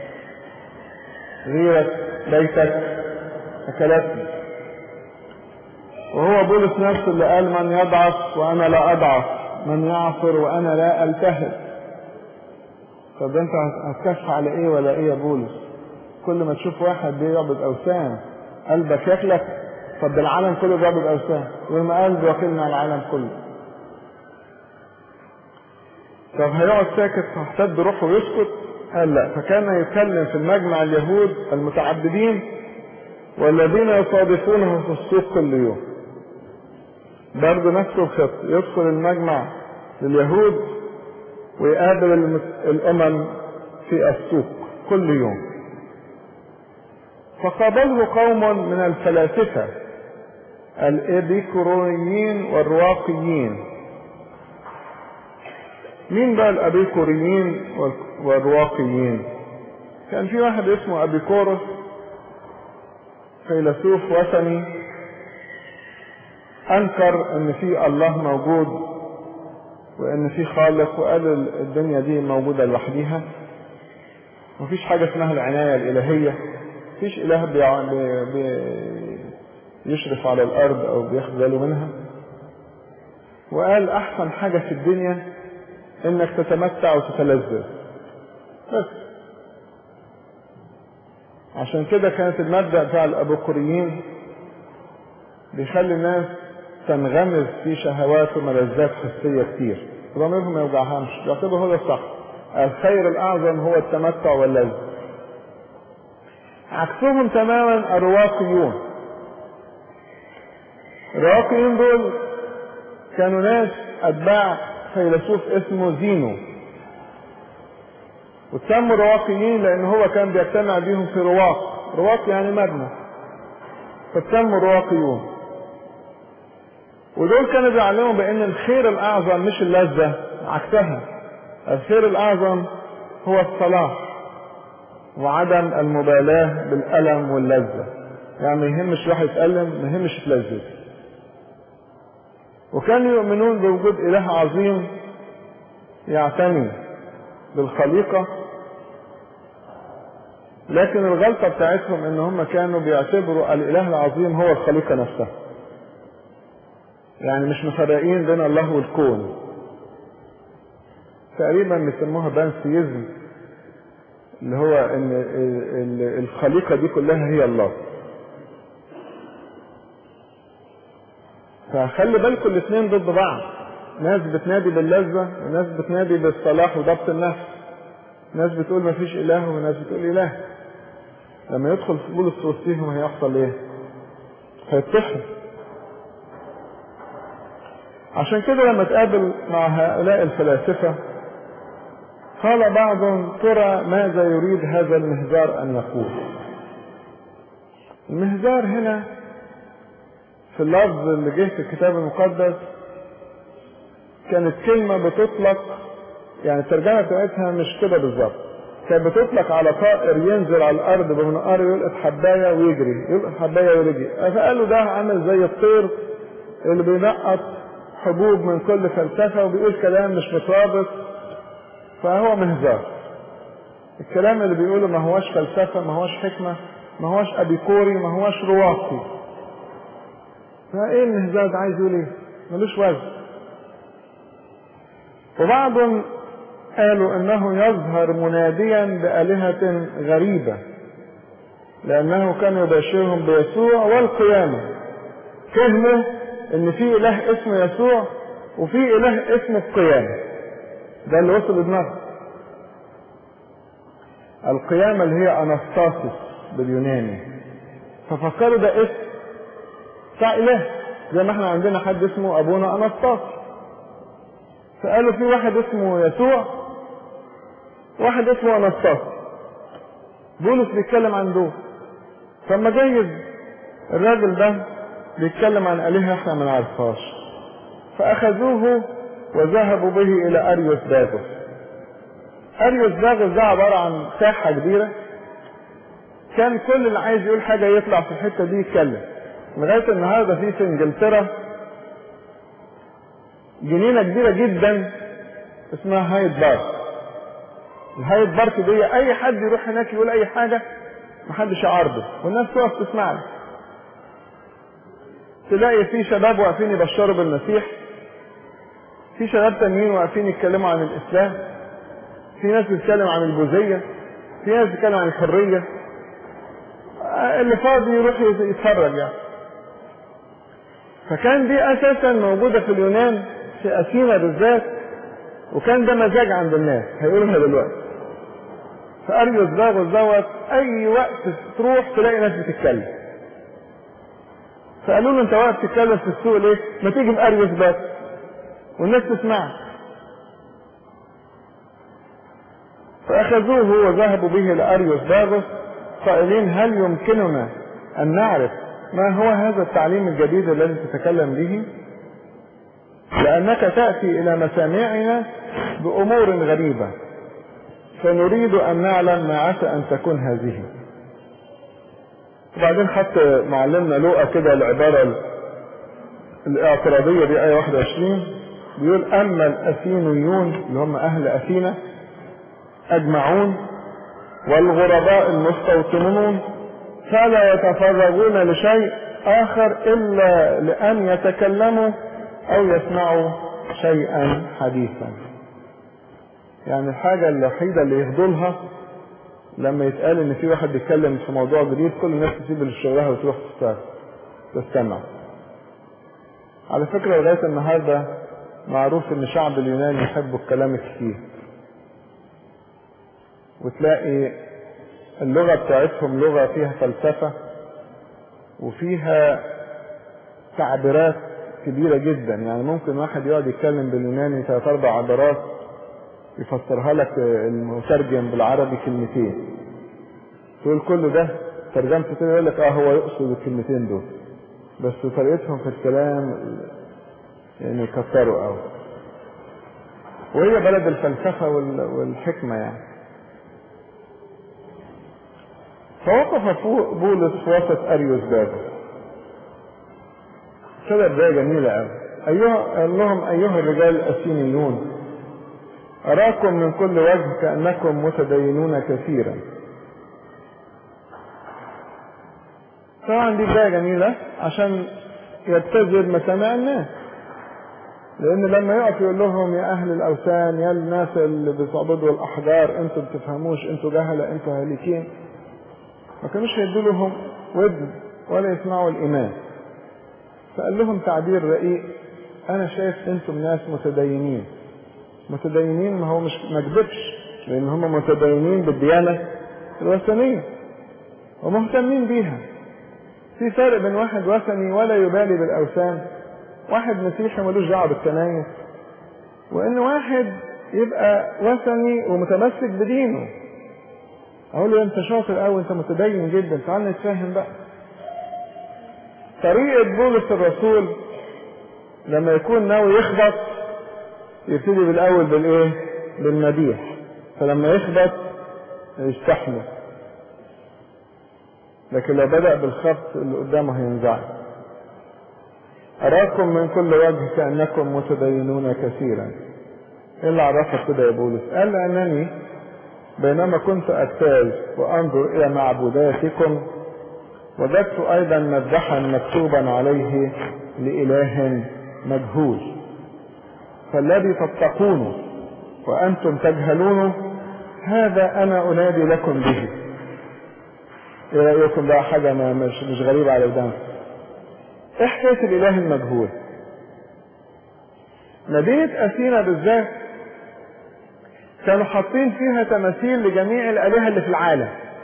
غيرة بيتك أكلتني. وهو بولس نفسه اللي قال من يضعف وأنا لا أضعف، من يعصر وأنا لا ألتهب. طب انت هتكشف على ايه ولا ايه يا بولس؟ كل ما تشوف واحد بيعبد أوثان قلبك يكلك. طب العالم كله بيعبد أوثان، وما قلب وكلنا على العالم كله. طب هيقعد ساكت هيحتد روحه ويسكت؟ قال لا، فكان يتكلم في المجمع اليهود المتعبدين والذين يصادفونه في السوق كل يوم. برضه نفس الخط، يدخل المجمع لليهود ويقابل الأمم في السوق كل يوم. فقابله قوم من الفلاسفة الإبيكوريين والرواقيين. مين بقى الأبيكوريين والرواقيين؟ كان في واحد اسمه أبيكوروس فيلسوف وثني، أنكر إن في الله موجود وإن في خالق، وقال الدنيا دي موجودة لوحديها، مفيش حاجة اسمها العناية الإلهية، مفيش إله بي... بي... يشرف على الأرض أو بياخد باله منها. وقال أحسن حاجة في الدنيا إنك تتمتع وتتلذذ بس. عشان كده كانت المبدأ بتاع الأبوقوريين بيخلي الناس تنغمس في شهوات وملذات حسية كتير، ضميرهم ما يوجعهمش، بيعتبروا هو الصح. الخير الأعظم هو التمتع واللذة. عكسهم تماما الرواقيون. الرواقيين دول كانوا ناس أتباع فيلسوف اسمه زينو، وتسموا رواقيين لأن هو كان بيجتمع بيهم في رواق. رواق يعني مبنى، فتسموا رواقيون. ودول كانوا بيعلموا بأن الخير الأعظم مش اللذة، عكسها. الخير الأعظم هو الصلاح وعدم المبالاة بالألم واللذة. يعني ما يهمش واحد يتألم، ما يهمش يتلذذ. وكانوا يؤمنون بوجود إله عظيم يعتني بالخليقة، لكن الغلطة بتاعتهم ان هم كانوا بيعتبروا الإله العظيم هو الخليقة نفسها. يعني مش مفرقين بين الله والكون. تقريبا بيسموها بانثيزم، اللي هو ان الخليقة دي كلها هي الله. فخلي بالكم الاثنين ضد بعض، ناس بتنادي باللذة وناس بتنادي بالصلاح وضبط النفس. ناس بتقول ما فيش اله وناس بتقول اله. لما يدخل في بولس وسطهم هيحصل ايه؟ هيتطحن. عشان كده لما تقابل مع هؤلاء الفلاسفة قال بعضهم ترى ماذا يريد هذا المهزار ان يقول. المهزار هنا في في اللفظ اللي جه في الكتاب المقدس كانت كلمة بتطلق، يعني الترجمة بتاعتها مش كده بالظبط، كانت بتطلق على طائر ينزل على الأرض بمنقار يلقط حباية ويجري، يلقط حباية ويجري، فقالوا ده عامل زي الطير اللي بينقط حبوب من كل فلسفة وبيقول كلام مش مترابط، فهو مهزار. الكلام اللي بيقوله ما هوش فلسفة، ما هوش حكمة، ما هوش أبيكوري، ما هوش رواقي. فايه المهزار ده عايز يقول ايه؟ ملوش وزن. وبعضهم قالوا انه يظهر مناديا بآلهة غريبة لانه كان يبشرهم بيسوع والقيامة. فهموا ان في اله اسمه يسوع وفي اله اسمه القيامة، ده اللي وصل لدماغه. القيامة اللي هي اناستاسيس باليوناني، ففكروا ده اسم بتاع اله، زي ما احنا عندنا حد اسمه ابونا اناستاسيس، فقالوا في واحد اسمه يسوع واحد اسمه اناستاسيس. بولس بيتكلم عن دول، فما جايز الراجل ده بيتكلم عن آلهة احنا ما نعرفهاش، فأخذوه وذهبوا به إلى أريوس باغوس. أريوس باغوس ده عبارة عن ساحة كبيرة، كان كل اللي عايز يقول حاجة يطلع في الحتة دي يتكلم. لغاية النهاردة في في انجلترا جنينة كبيرة جدا اسمها هايد بارك. الهايد بارك دي اي حد يروح هناك يقول اي حاجة محدش يعارضه والناس تقف تسمع له. تلاقي في شباب واقفين يبشروا بالمسيح، في شباب تانيين واقفين يتكلموا عن الاسلام، في ناس بتتكلم عن البوذية، في ناس بتتكلم عن الحرية. اللي فاضي يروح يتفرج يعني. فكان دي اساسا موجودة في اليونان في اثينا بالذات، وكان ده مزاج عند الناس هيقولها دلوقتي. فأريوس باغوس دوت اي وقت تروح تلاقي ناس بتتكلم. فقالوا له انت واقف تتكلم في السوق ليه؟ ما تيجي بأريوس باغوس والناس تسمعك. فأخذوه وذهبوا به لأريوس باغوس قائلين هل يمكننا أن نعرف ما هو هذا التعليم الجديد الذي تتكلم به؟ لأنك تأتي إلى مسامعنا بأمور غريبة فنريد أن نعلم ما عسى أن تكون هذه. وبعدين حتى معلمنا لوقا كده العبارة الاعتراضية دي آية واحد وعشرين بيقول أما الأثينيون اللي هم أهل أثينا أجمعون والغرباء المستوطنون فلا يتفرغون لشيء آخر إلا لأن يتكلموا أو يسمعوا شيئا حديثا. يعني الحاجة الوحيدة اللي يفضلها لما يتقال ان في واحد بيتكلم في موضوع جديد كل الناس تسيب الشغلها وتروح تستمع. على فكرة لغاية النهاردة معروف ان شعب اليونان يحبوا الكلام الكتير، وتلاقي اللغة بتاعتهم لغة فيها فلسفة وفيها تعبيرات كبيرة جدا. يعني ممكن واحد يقعد يتكلم باليوناني ثلاث اربع عبارات يفسرها لك المترجم بالعربي كلمتين، تقول كل ده ترجمته كده يقول لك اه هو يقصد الكلمتين دول، بس طريقتهم في الكلام يعني كتروا قوي. وهي بلد الفلسفة والحكمة يعني. فوقف بولس في وسط أريوس باغوس كده بداية جميلة قوي. أيها قال لهم أيها الرجال الأثينيون أراكم من كل وجه كأنكم متدينون كثيرا. طبعا دي بداية جميلة عشان يبتذل مسامع الناس، لأن لما يقف يقول لهم يا أهل الأوثان يا الناس اللي بتعبدوا الأحجار أنتم بتفهموش، أنتم جهلة، أنتم هالكين، ما كانوش هيدوا لهم ودن ولا يسمعوا الإيمان. فقال لهم تعبير رقيق أنا شايف أنتم ناس متدينين. متدينين ما هو مش مكذبش، لأن هم متدينين بالديانة الوثنية ومهتمين بيها. في فرق بين واحد وثني ولا يبالي بالأوثان، واحد مسيحي ملوش دعوه بالكنايس، وإن واحد يبقى وثني ومتمسك بدينه. أقول له أنت شاطر أوي، أنت متدين جدا، تعال نتفاهم بقى. طريقة بولس الرسول لما يكون ناوي يخبط يبتدي بالاول بالايه؟ بالمديح. فلما يخبط يستحمل، لكن لو بدأ بالخبط اللي قدامه هينزعج. أراكم من كل وجه كأنكم متدينون كثيرا. ايه اللي عرفك كده يا بولس؟ قال لأنني بينما كنت أجتاز وأنظر إلى معبوداتكم وجدت أيضا مذبحا مكتوبا عليه لإله مجهول، فالذي تتقونه وأنتم تجهلونه هذا أنا أنادي لكم به. إيه رأيكم بقى؟ حاجة ما مش, مش غريبة على ودانكم. إيه حكاية الإله المجهول؟ مدينة أثينا بالذات كانوا حاطين فيها تماثيل لجميع الآلهة اللي في العالم،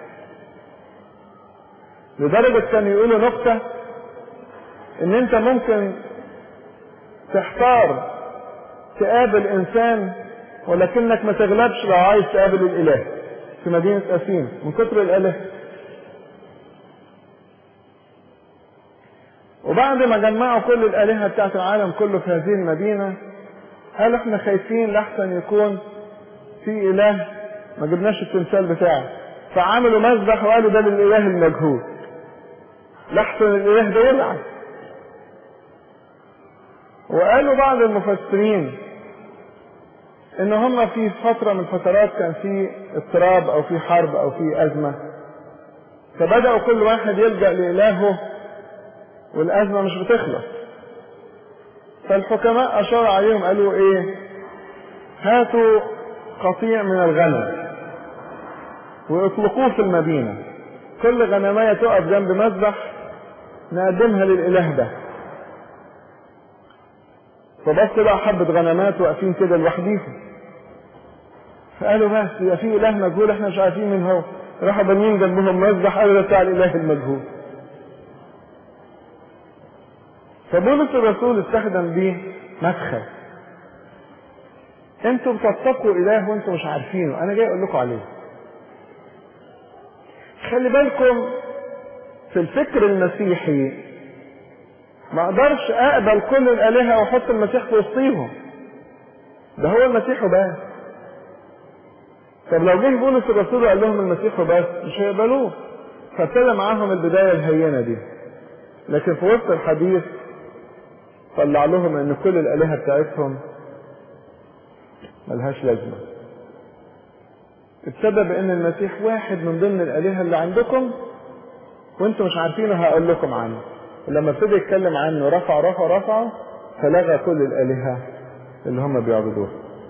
لدرجة كانوا يقولوا نقطة إن أنت ممكن تحتار تقابل إنسان ولكنك ما تغلبش لو عايز تقابل الإله في مدينة أثينا من كتر الآلهة. وبعد ما جمعوا كل الآلهة بتاعت العالم كله في هذه المدينة قالوا احنا خايفين لحسن يكون في إله ما جبناش التمثال بتاعه، فعملوا مذبح وقالوا ده للإله المجهول لحسن الإله ده يلعب. وقالوا بعض المفسرين ان هم في فترة من الفترات كان في اضطراب او في حرب او في ازمة، فبدأوا كل واحد يلجأ لإلهه والازمة مش بتخلص. فالحكماء اشار عليهم قالوا ايه؟ هاتوا قطيع من الغنم واطلقوه في المدينة، كل غنماية تقف جنب مذبح نقدمها للإله ده. فبس بقى حبة غنمات واقفين كده لوحديهم، فقالوا بس يبقى في إله مجهول احنا مش عارفين مين هو. راحوا بنين جنبهم مذبح قالوا ده بتاع الإله المجهول. فبولس الرسول استخدم بيه مدخل، انتوا بتتقوا إله وانتوا مش عارفينه، انا جاي اقول لكم عليه. خلي بالكم في الفكر المسيحي ما اقدرش اقبل كل الآلهة واحط المسيح في وسطيهم، ده هو المسيح وبس. طب لو جه بولس الرسول وقال لهم المسيح وبس مش هيقبلوه، فابتدى معاهم البداية الهينة دي. لكن في وسط الحديث طلع لهم ان كل الآلهة بتاعتهم ملهاش لازمة. السبب ان المسيح واحد من ضمن الآلهة اللي عندكم وانتم مش عارفينه، هقول لكم عنه. ولما ابتدى يتكلم عنه رفع رفع رفع فلغى كل الآلهة اللي هم بيعبدوها.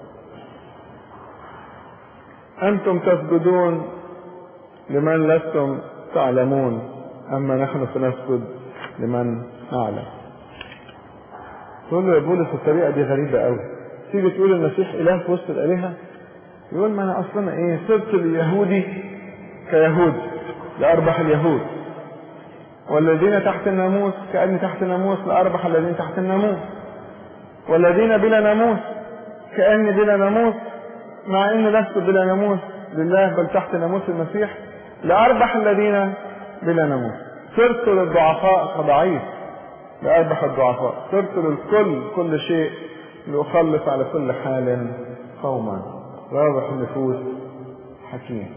أنتم تسجدون لمن لستم تعلمون أما نحن فنسجد لمن نعلم. تقول له يا بولس الطريقة دي غريبة قوي، تيجي تقول المسيح إله في وسط الآلهة؟ يقول ما أنا أصلا إيه صرت اليهودي كيهود لأربح اليهود، والذين تحت الناموس كأني تحت الناموس لأربح الذين تحت الناموس، والذين بلا ناموس كأني بلا ناموس مع إني لست بلا ناموس لله بل تحت ناموس المسيح لأربح الذين بلا ناموس. صرت للضعفاء كضعيف لأربح الضعفاء، صرت للكل كل شيء لأخلص على كل حال قوما رابح النفوس حكيم.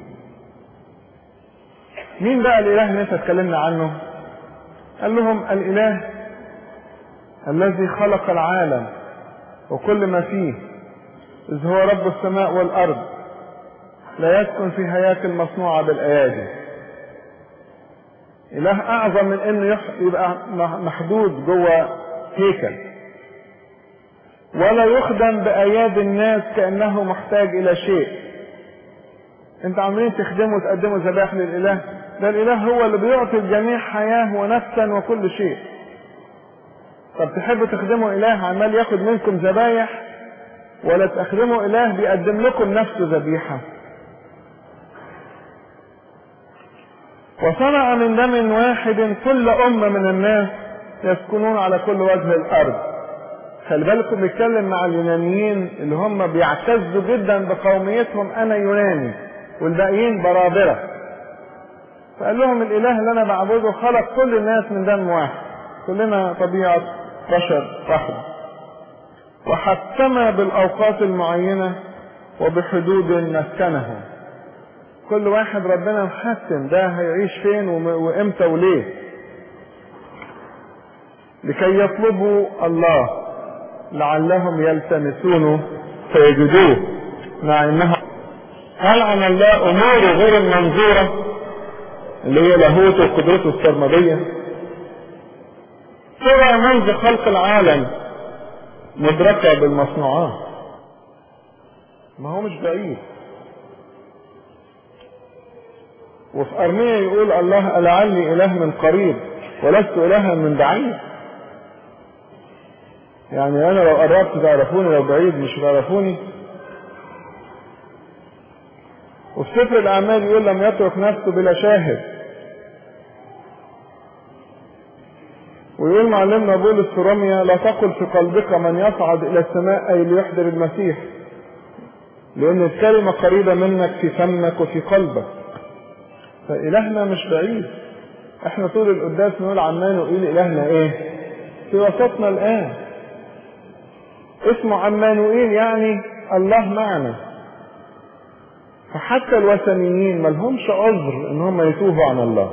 مين بقى الإله اللي انت اتكلمنا عنه؟ قال لهم الإله الذي خلق العالم وكل ما فيه، إذ هو رب السماء والأرض لا يسكن في هياكل مصنوعة بالأيادي. إله أعظم من إنه يبقى محدود جوه هيكل، ولا يخدم بأيادي الناس كأنه محتاج إلى شيء. أنت عمالين تخدموا وتقدموا ذبائح للإله، ده الإله هو اللي بيعطي الجميع حياة ونفسا وكل شيء. طب تحبوا تخدموا إله عمال ياخد منكم ذبايح، ولا تخدموا إله بيقدم لكم نفسه ذبيحة؟ وصنع من دم واحد كل أمة من الناس يسكنون على كل وجه الأرض. خلي بالكم بيتكلم مع اليونانيين اللي هم بيعتزوا جدا بقوميتهم، أنا يوناني والباقيين برابرة. فقال لهم الإله اللي أنا بعبده خلق كل الناس من دم واحد، كلنا طبيعة بشر واحد. وحكم بالأوقات المعينة وبحدود مسكنه. كل واحد ربنا محكم ده هيعيش فين وامتى وليه، لكي يطلبوا الله لعلهم يلتمسونه فيجدوه، مع انها هل عن الله اموره غير المنظورة اللي هي لاهوته وقدرته السرمدية، سوى منذ خلق العالم مدركة بالمصنوعات. ما هو مش بعيد. وفي أرمية يقول الله لعلي إله من قريب ولست إلها من بعيد. يعني أنا لو قربت تعرفوني، لو بعيد مش تعرفوني. وفي سفر الأعمال يقول لم يترك نفسه بلا شاهد. ويقول معلمنا بولس في روميا لا تقل في قلبك من يصعد إلى السماء أي ليحضر المسيح، لأن الكلمة قريبة منك في فمك وفي قلبك. فإلهنا مش بعيد. احنا طول القداس نقول عمان وقيل إلهنا ايه في وسطنا الآن. اسمه عمانوئيل يعني الله معنا. فحتى الوثنيين ملهمش عذر ان هم يتوبوا عن الله،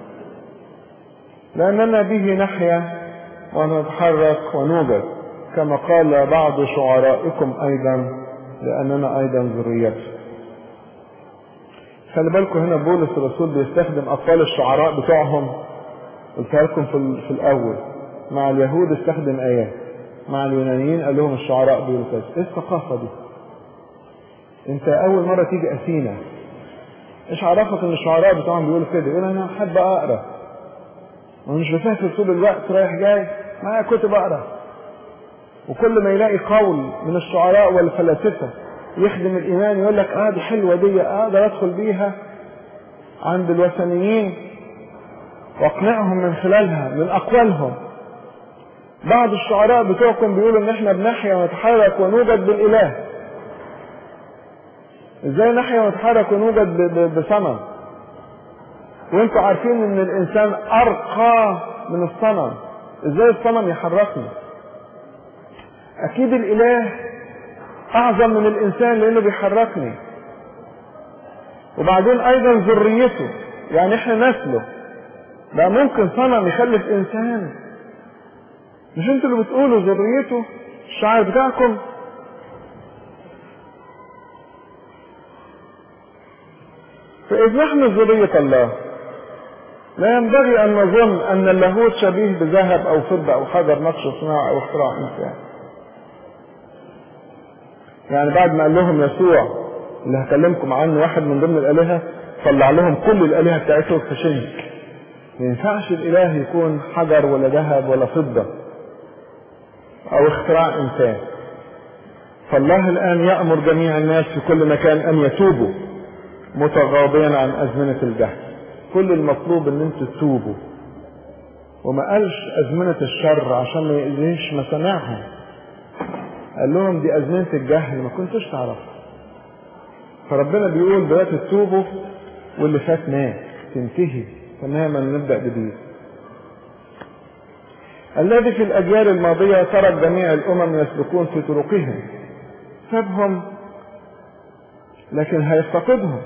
لأننا به نحيا ونتحرك ونوجد، كما قال بعض شعرائكم أيضا لأننا أيضا ذريته. خلي بالكم هنا بولس الرسول بيستخدم أقوال الشعراء بتوعهم، قلتها لكم في, في الأول. مع اليهود استخدم آيات، مع اليونانيين قال لهم الشعراء بيقولوا كذا. ايه الثقافة دي؟ انت أول مرة تيجي أثينا، ايش عرفك ان الشعراء بتوعهم بيقولوا كده؟ يقول أنا أحب أقرأ ومش بسافر طول الوقت رايح جاي، معايا كتب أقرأ. وكل ما يلاقي قول من الشعراء والفلاسفة يخدم الإيمان يقول لك اه دي حلوة دي اقدر ادخل بيها عند الوثنيين واقنعهم من خلالها من اقوالهم. بعض الشعراء بتوعكم بيقولوا ان احنا بنحيا ونتحرك ونوجد بالاله. ازاي نحيا ونتحرك ونوجد بصنم وانتوا عارفين ان الانسان ارقى من الصنم؟ ازاي الصنم يحركنا؟ اكيد الاله اعظم من الانسان لانه بيحركني. وبعدين ايضا ذريته، يعني احنا نسله. لا ممكن صنم يخلف انسان؟ مش انتوا اللي بتقولوا ذريته الشعار بتاعكم؟ فاذ نحن ذرية الله لا ينبغي ان نظن ان اللاهوت شبيه بذهب او فضة او حجر نقش صناعة او اختراع انسان. يعني بعد ما قال لهم يسوع اللي هكلمكم عنه واحد من ضمن الالهة، طلع لهم كل الالهة بتاعتهم في شنك. ما ينفعش الاله يكون حجر ولا ذهب ولا فضة او اختراع انسان. فالله الان يأمر جميع الناس في كل مكان ان يتوبوا متغاضيا عن ازمنة الجهل. كل المطلوب ان انتوا تتوبوا، وما قالش ازمنة الشر عشان ما يأذيش مسامعهم. قال لهم دي ازمنة الجهل ما كنتوش تعرفوا. فربنا بيقول دلوقتي تتوبوا واللي فات مات، تنتهي تماما نبدأ جديد. الذي في الأجيال الماضية ترك جميع الأمم يسلكون في طرقهم. سابهم لكن هيفتقدهم،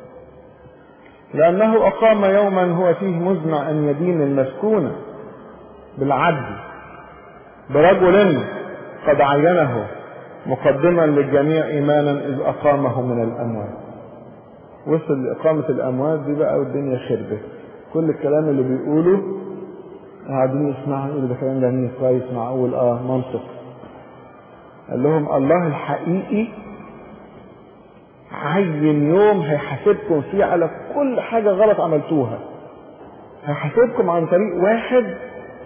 لأنه أقام يوما هو فيه مزمع أن يدين المسكونة بالعدل برجل قد عينه مقدما للجميع إيمانا إذ أقامه من الأموات. وصل لإقامة الأموات دي بقى والدنيا خربت. كل الكلام اللي بيقوله قاعدين يسمعوا يقولوا ده كلام جميل كويس معقول اه منطق. قال لهم الله الحقيقي عين يوم هيحاسبكم فيه على كل حاجة غلط عملتوها. هيحاسبكم عن طريق واحد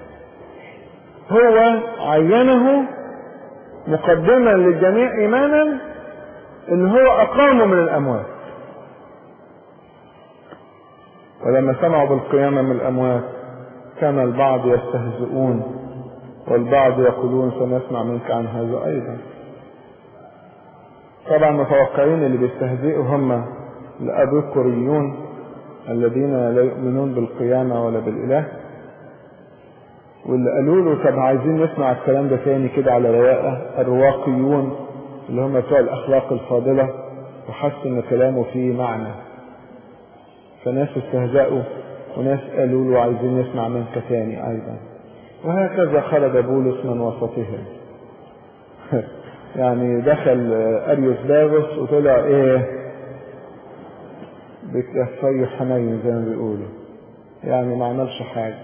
هو عينه مقدما للجميع ايمانا ان هو اقامه من الاموات. ولما سمعوا بالقيامة من الاموات كان البعض يستهزئون والبعض يقولون سنسمع منك عن هذا ايضا. طبعا متوقعين اللي بيستهزئوا هم الابيقوريون الذين لا يؤمنون بالقيامة ولا بالاله، واللي قالوا له طب عايزين نسمع الكلام ده تاني كده على رواقه، الرواقيون اللي هم بتوع الأخلاق الفاضلة، وحسوا إن كلامه فيه معنى، فناس استهزأوا وناس قالوا له عايزين نسمع منك تاني أيضا. وهكذا خرج بولس من وسطهم. يعني دخل أريوس باغوس وطلع إيه بكفي حنين زي ما بيقولوا، يعني ما عملش حاجة.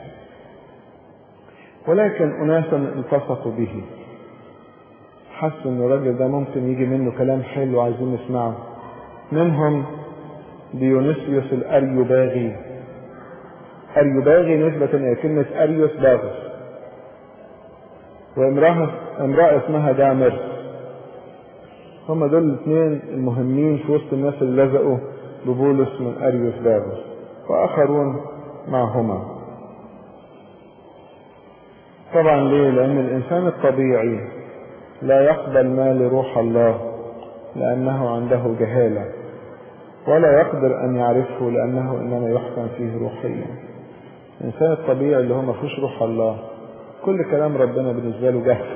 ولكن أناسا التصقوا به، حسوا إن الراجل ده ممكن يجي منه كلام حلو عايزين نسمعه. منهم ديونيسيوس الأريوباغي. أريوباغي نسبة إلى كلمة أريوس باغوس، وامرأة امرأة اسمها دامرس. هم دول الاثنين المهمين في وسط الناس اللي لزقوا ببولس من أريوس باغوس، وآخرون معهما. طبعا ليه؟ لأن الإنسان الطبيعي لا يقبل ما لروح الله لأنه عنده جهالة، ولا يقدر أن يعرفه لأنه إنما يحكم فيه روحيا. الإنسان الطبيعي اللي هو ما فيهوش روح الله كل كلام ربنا بالنسبة له جهل.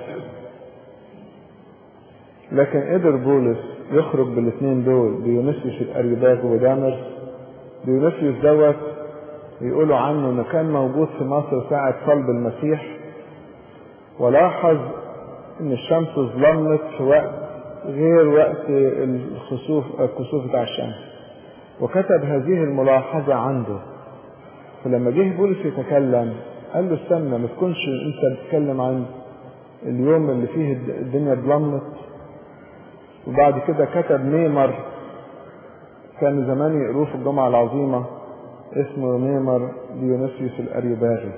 لكن قدر بولس يخرج بالاثنين دول، ديونيسيوس الأريوباغي ودامرس. ديونيسيوس دوت يقولوا عنه انه كان موجود في مصر ساعة صلب المسيح، ولاحظ ان الشمس ظلمت في وقت غير وقت الخسوف الكسوف بتاع الشمس، وكتب هذه الملاحظة عنده. فلما جه بولس يتكلم قال له استنى، ما تكونش انت بتتكلم عن اليوم اللي فيه الدنيا ظلمت. وبعد كده كتب ميمر، كان زمان يقروه في الجمعة العظيمة، اسمه ميمر ديونيسيوس الأريوباغي.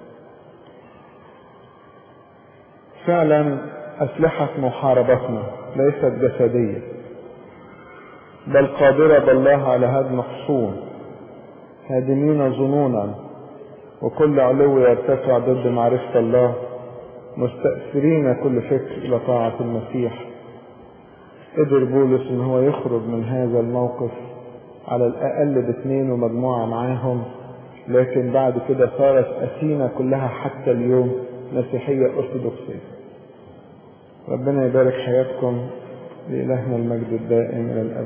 فعلا أسلحة محاربتنا ليست جسدية، بل قادرة بالله على هدم حصون، هادمين ظنونا وكل علو يرتفع ضد معرفة الله، مستأثرين كل فكر إلى طاعة المسيح. قدر بولس ان هو يخرج من هذا الموقف على الأقل باثنين ومجموعة معاهم، لكن بعد كده صارت أثينا كلها حتى اليوم مسيحية أرثوذكسية. ربنا يبارك حياتكم، لإلهنا المجد الدائم إلى الأبد.